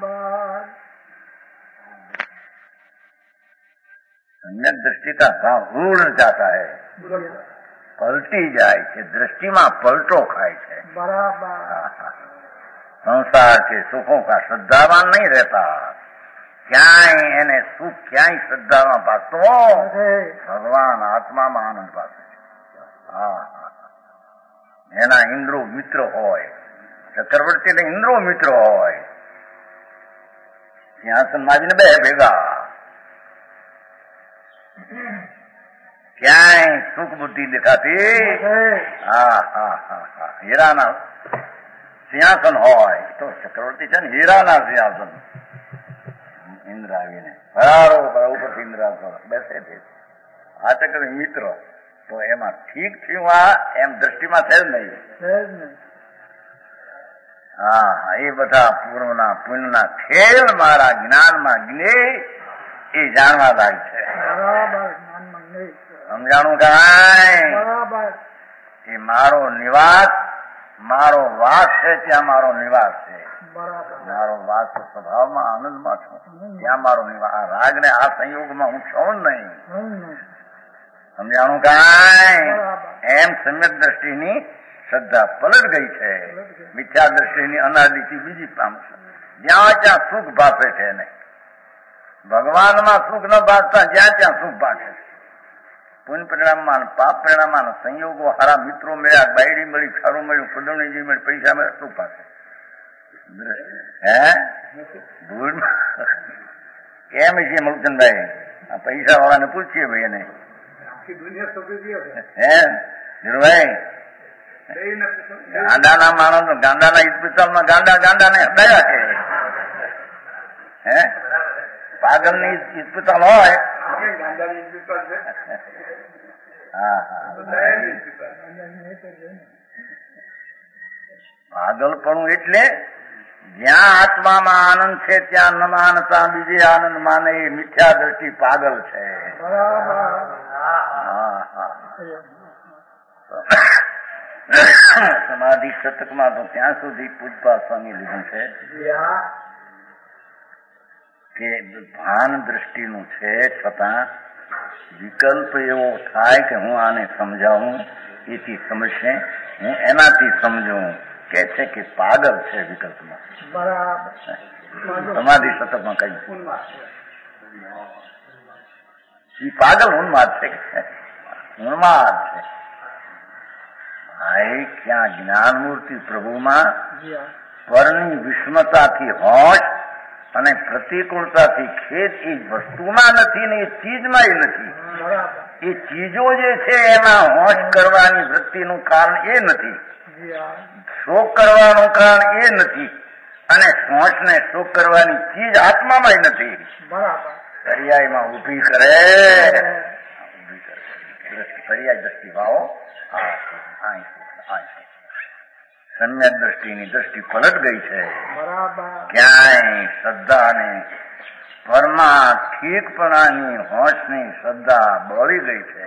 सम्यक दृष्टि का भाव रूढ़ जाता है पलटी जाए છે દ્રષ્ટિમાં પલટો ખાય છે બરાબર संसार के सुखों का श्रद्धावान नहीं रहता। ક્યાંય એને સુખ ક્યાંય શ્રદ્ધામાં પાકતો ભગવાન આત્મામાં આનંદ પાકે. હા, એના ઇન્દ્રો મિત્ર હોય, ચક્રવર્તીને ઇન્દ્રો મિત્ર હોય, સિંહાસનમાં આવીને બે ભેગા. ક્યાંય સુખ બુદ્ધિ દેખાતી. હા હા હા હા, હીરાના સિંહાસન હોય તો ચક્રવર્તી છે ને હીરાના સિંહાસન. ઇન્દ્ર આવીને બરાબર ઉપરથી ઇન્દ્ર બેસે છે. આ ચક્ર મિત્ર તો એમાં ઠીક થયું. આ એમ દ્રષ્ટિમાં છે જ નહીં. હા, એ બધા પૂર્વના પુણ્યના ખેલ મારા જ્ઞાનમાં જ્ઞે એ જાણવા લાગ છે. સમજાણું કાંઈ? એ મારો નિવાસ, મારો વાસ છે ત્યાં મારો નિવાસ છે. મારો વાસ સ્વભાવમાં આનંદમાં છું ત્યાં મારો નિવાસ. આ રાગ ને આ સંયોગમાં હું છું નહીં. સમજાણું કાંઈ? એમ સમ્યક દ્રષ્ટિની શ્રદ્ધા પલટ ગઈ છે. મિથ્યા દ્રષ્ટિની અનાદિથી બીજી પામશે. જ્યાં ત્યાં સુખ ભાસે છે ને ભગવાનમાં સુખ ન ભાસતા જ્યાં ત્યાં સુખ ભાસે. પુણ્ય પરિણામમાં પાપ પરિણામમાં સંયોગો હારા મિત્રો મળ્યા, બાયડી મળી, ખારું મળ્યું, ફૂદવણી મળી, પૈસા મળ્યા, સુખ પાસે. હે ભૂલ કેમ છે મુલચંદભાઈ? આ પૈસા વાળાને પૂછીએ ભાઈ એને. હે ધીરુભાઈ, ગાંડાના માણસ ગાંડાના ઇસ્પિતલમાં ગાંડા ને દયા છે. હે પાગલ ની ઇસ્પિતલ હોય. પાગલપણું એટલે જ્યાં આત્મામાં આનંદ છે ત્યાં ન માનતા બીજે આનંદ માને એ મિથ્યા દ્રષ્ટિ પાગલ છે. સમાધિ શતકમાં તો ત્યાં સુધી પૂજપા સ્વામી લીધું છે કે ભાન દ્રષ્ટિનું છે છતાં વિકલ્પ એવો થાય કે હું આને સમજાવું, એથી સમજશે, હું એનાથી સમજું, કે છે કે પાગલ છે વિકલ્પમાં. સમાધિ શતકમાં કહ્યું એ પાગલ ઉન્માદ છે. ઉન્માદ છે ભાઈ. ક્યાં જ્ઞાન મૂર્તિ પ્રભુમાં પરની વિષમતાથી હોશ અને પ્રતિકૂળતાથી ખેદ એ વસ્તુમાં નથી ને એ ચીજમાં નથી. એ ચીજો જે છે એમાં હોશ કરવાની વૃત્તિનું કારણ એ નથી, શોક કરવાનું કારણ એ નથી, અને હોશને શોક કરવાની ચીજ આત્મામાં નથી. પર્યાયમાં ઉભી કરે પર્યાય દ્રષ્ટિ ભાવો. સમ્યક દ્રષ્ટિની દ્રષ્ટિ પલટ ગઈ છે. ક્યાંય શ્રદ્ધા અને પરમાં ઠીકપણાની હોશની શ્રદ્ધા બળી ગઈ છે.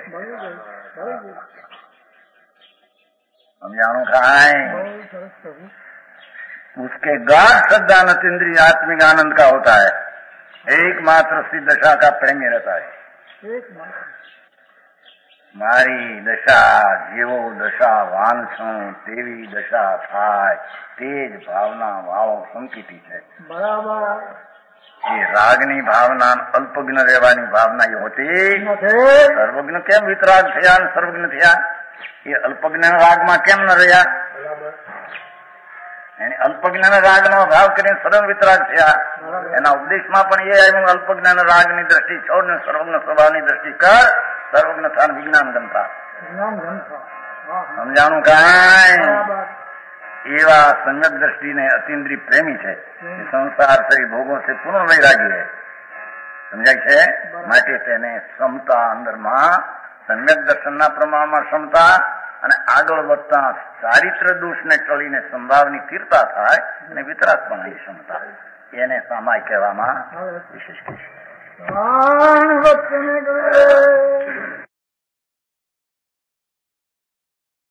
समझाणु खाए उसके गाढ़ श्रद्धा नतीन्द्रिय आत्मिक आनंद का होता है, एकमात्र सिद्ध दशा का प्रेमी रहता है. મારી દશા જેવો દશા વાંછું તેવી દશા થાય તે જ ભાવના વાળો સંકિતી છે. બરાબર. એ રાગની ભાવના અલ્પજ્ઞ રહેવાની ભાવના એ હોતી. સર્વજ્ઞ કેમ વિતરાગ થયા અને સર્વજ્ઞ થયા? એ અલ્પજ્ઞ રાગમાં કેમ ન રહ્યા? એને અલ્પજ્ઞ રાગનો ભાવ કરીને સર્વ વિતરાગ થયા. એના ઉપદેશમાં પણ એ આવ્યું અલ્પજ્ઞ રાગની દ્રષ્ટિ છોડ ને સર્વજ્ઞ સ્વભાવની દ્રષ્ટિ કર, સર્વજ્ઞ થાન વિજ્ઞાન ગમતા. સમજાણું કાંઈ? એવા સમ્યક દ્રષ્ટિને અતિન્દ્રિય પ્રેમી છે. સંસાર સહિત ભોગો છે પૂર્ણ વૈરાગી છે. સમજાય છે? માટે તેને ક્ષમતા અંદરમાં સમ્યક દર્શનના પ્રમાણમાં ક્ષમતા અને આગળ વધતા ચારિત્ર દોષને ટળીને સંભાવની તીરતા થાય અને વિતરાગપણાની ક્ષમતા, એને સામાય કહેવામાં વિશેષ છે.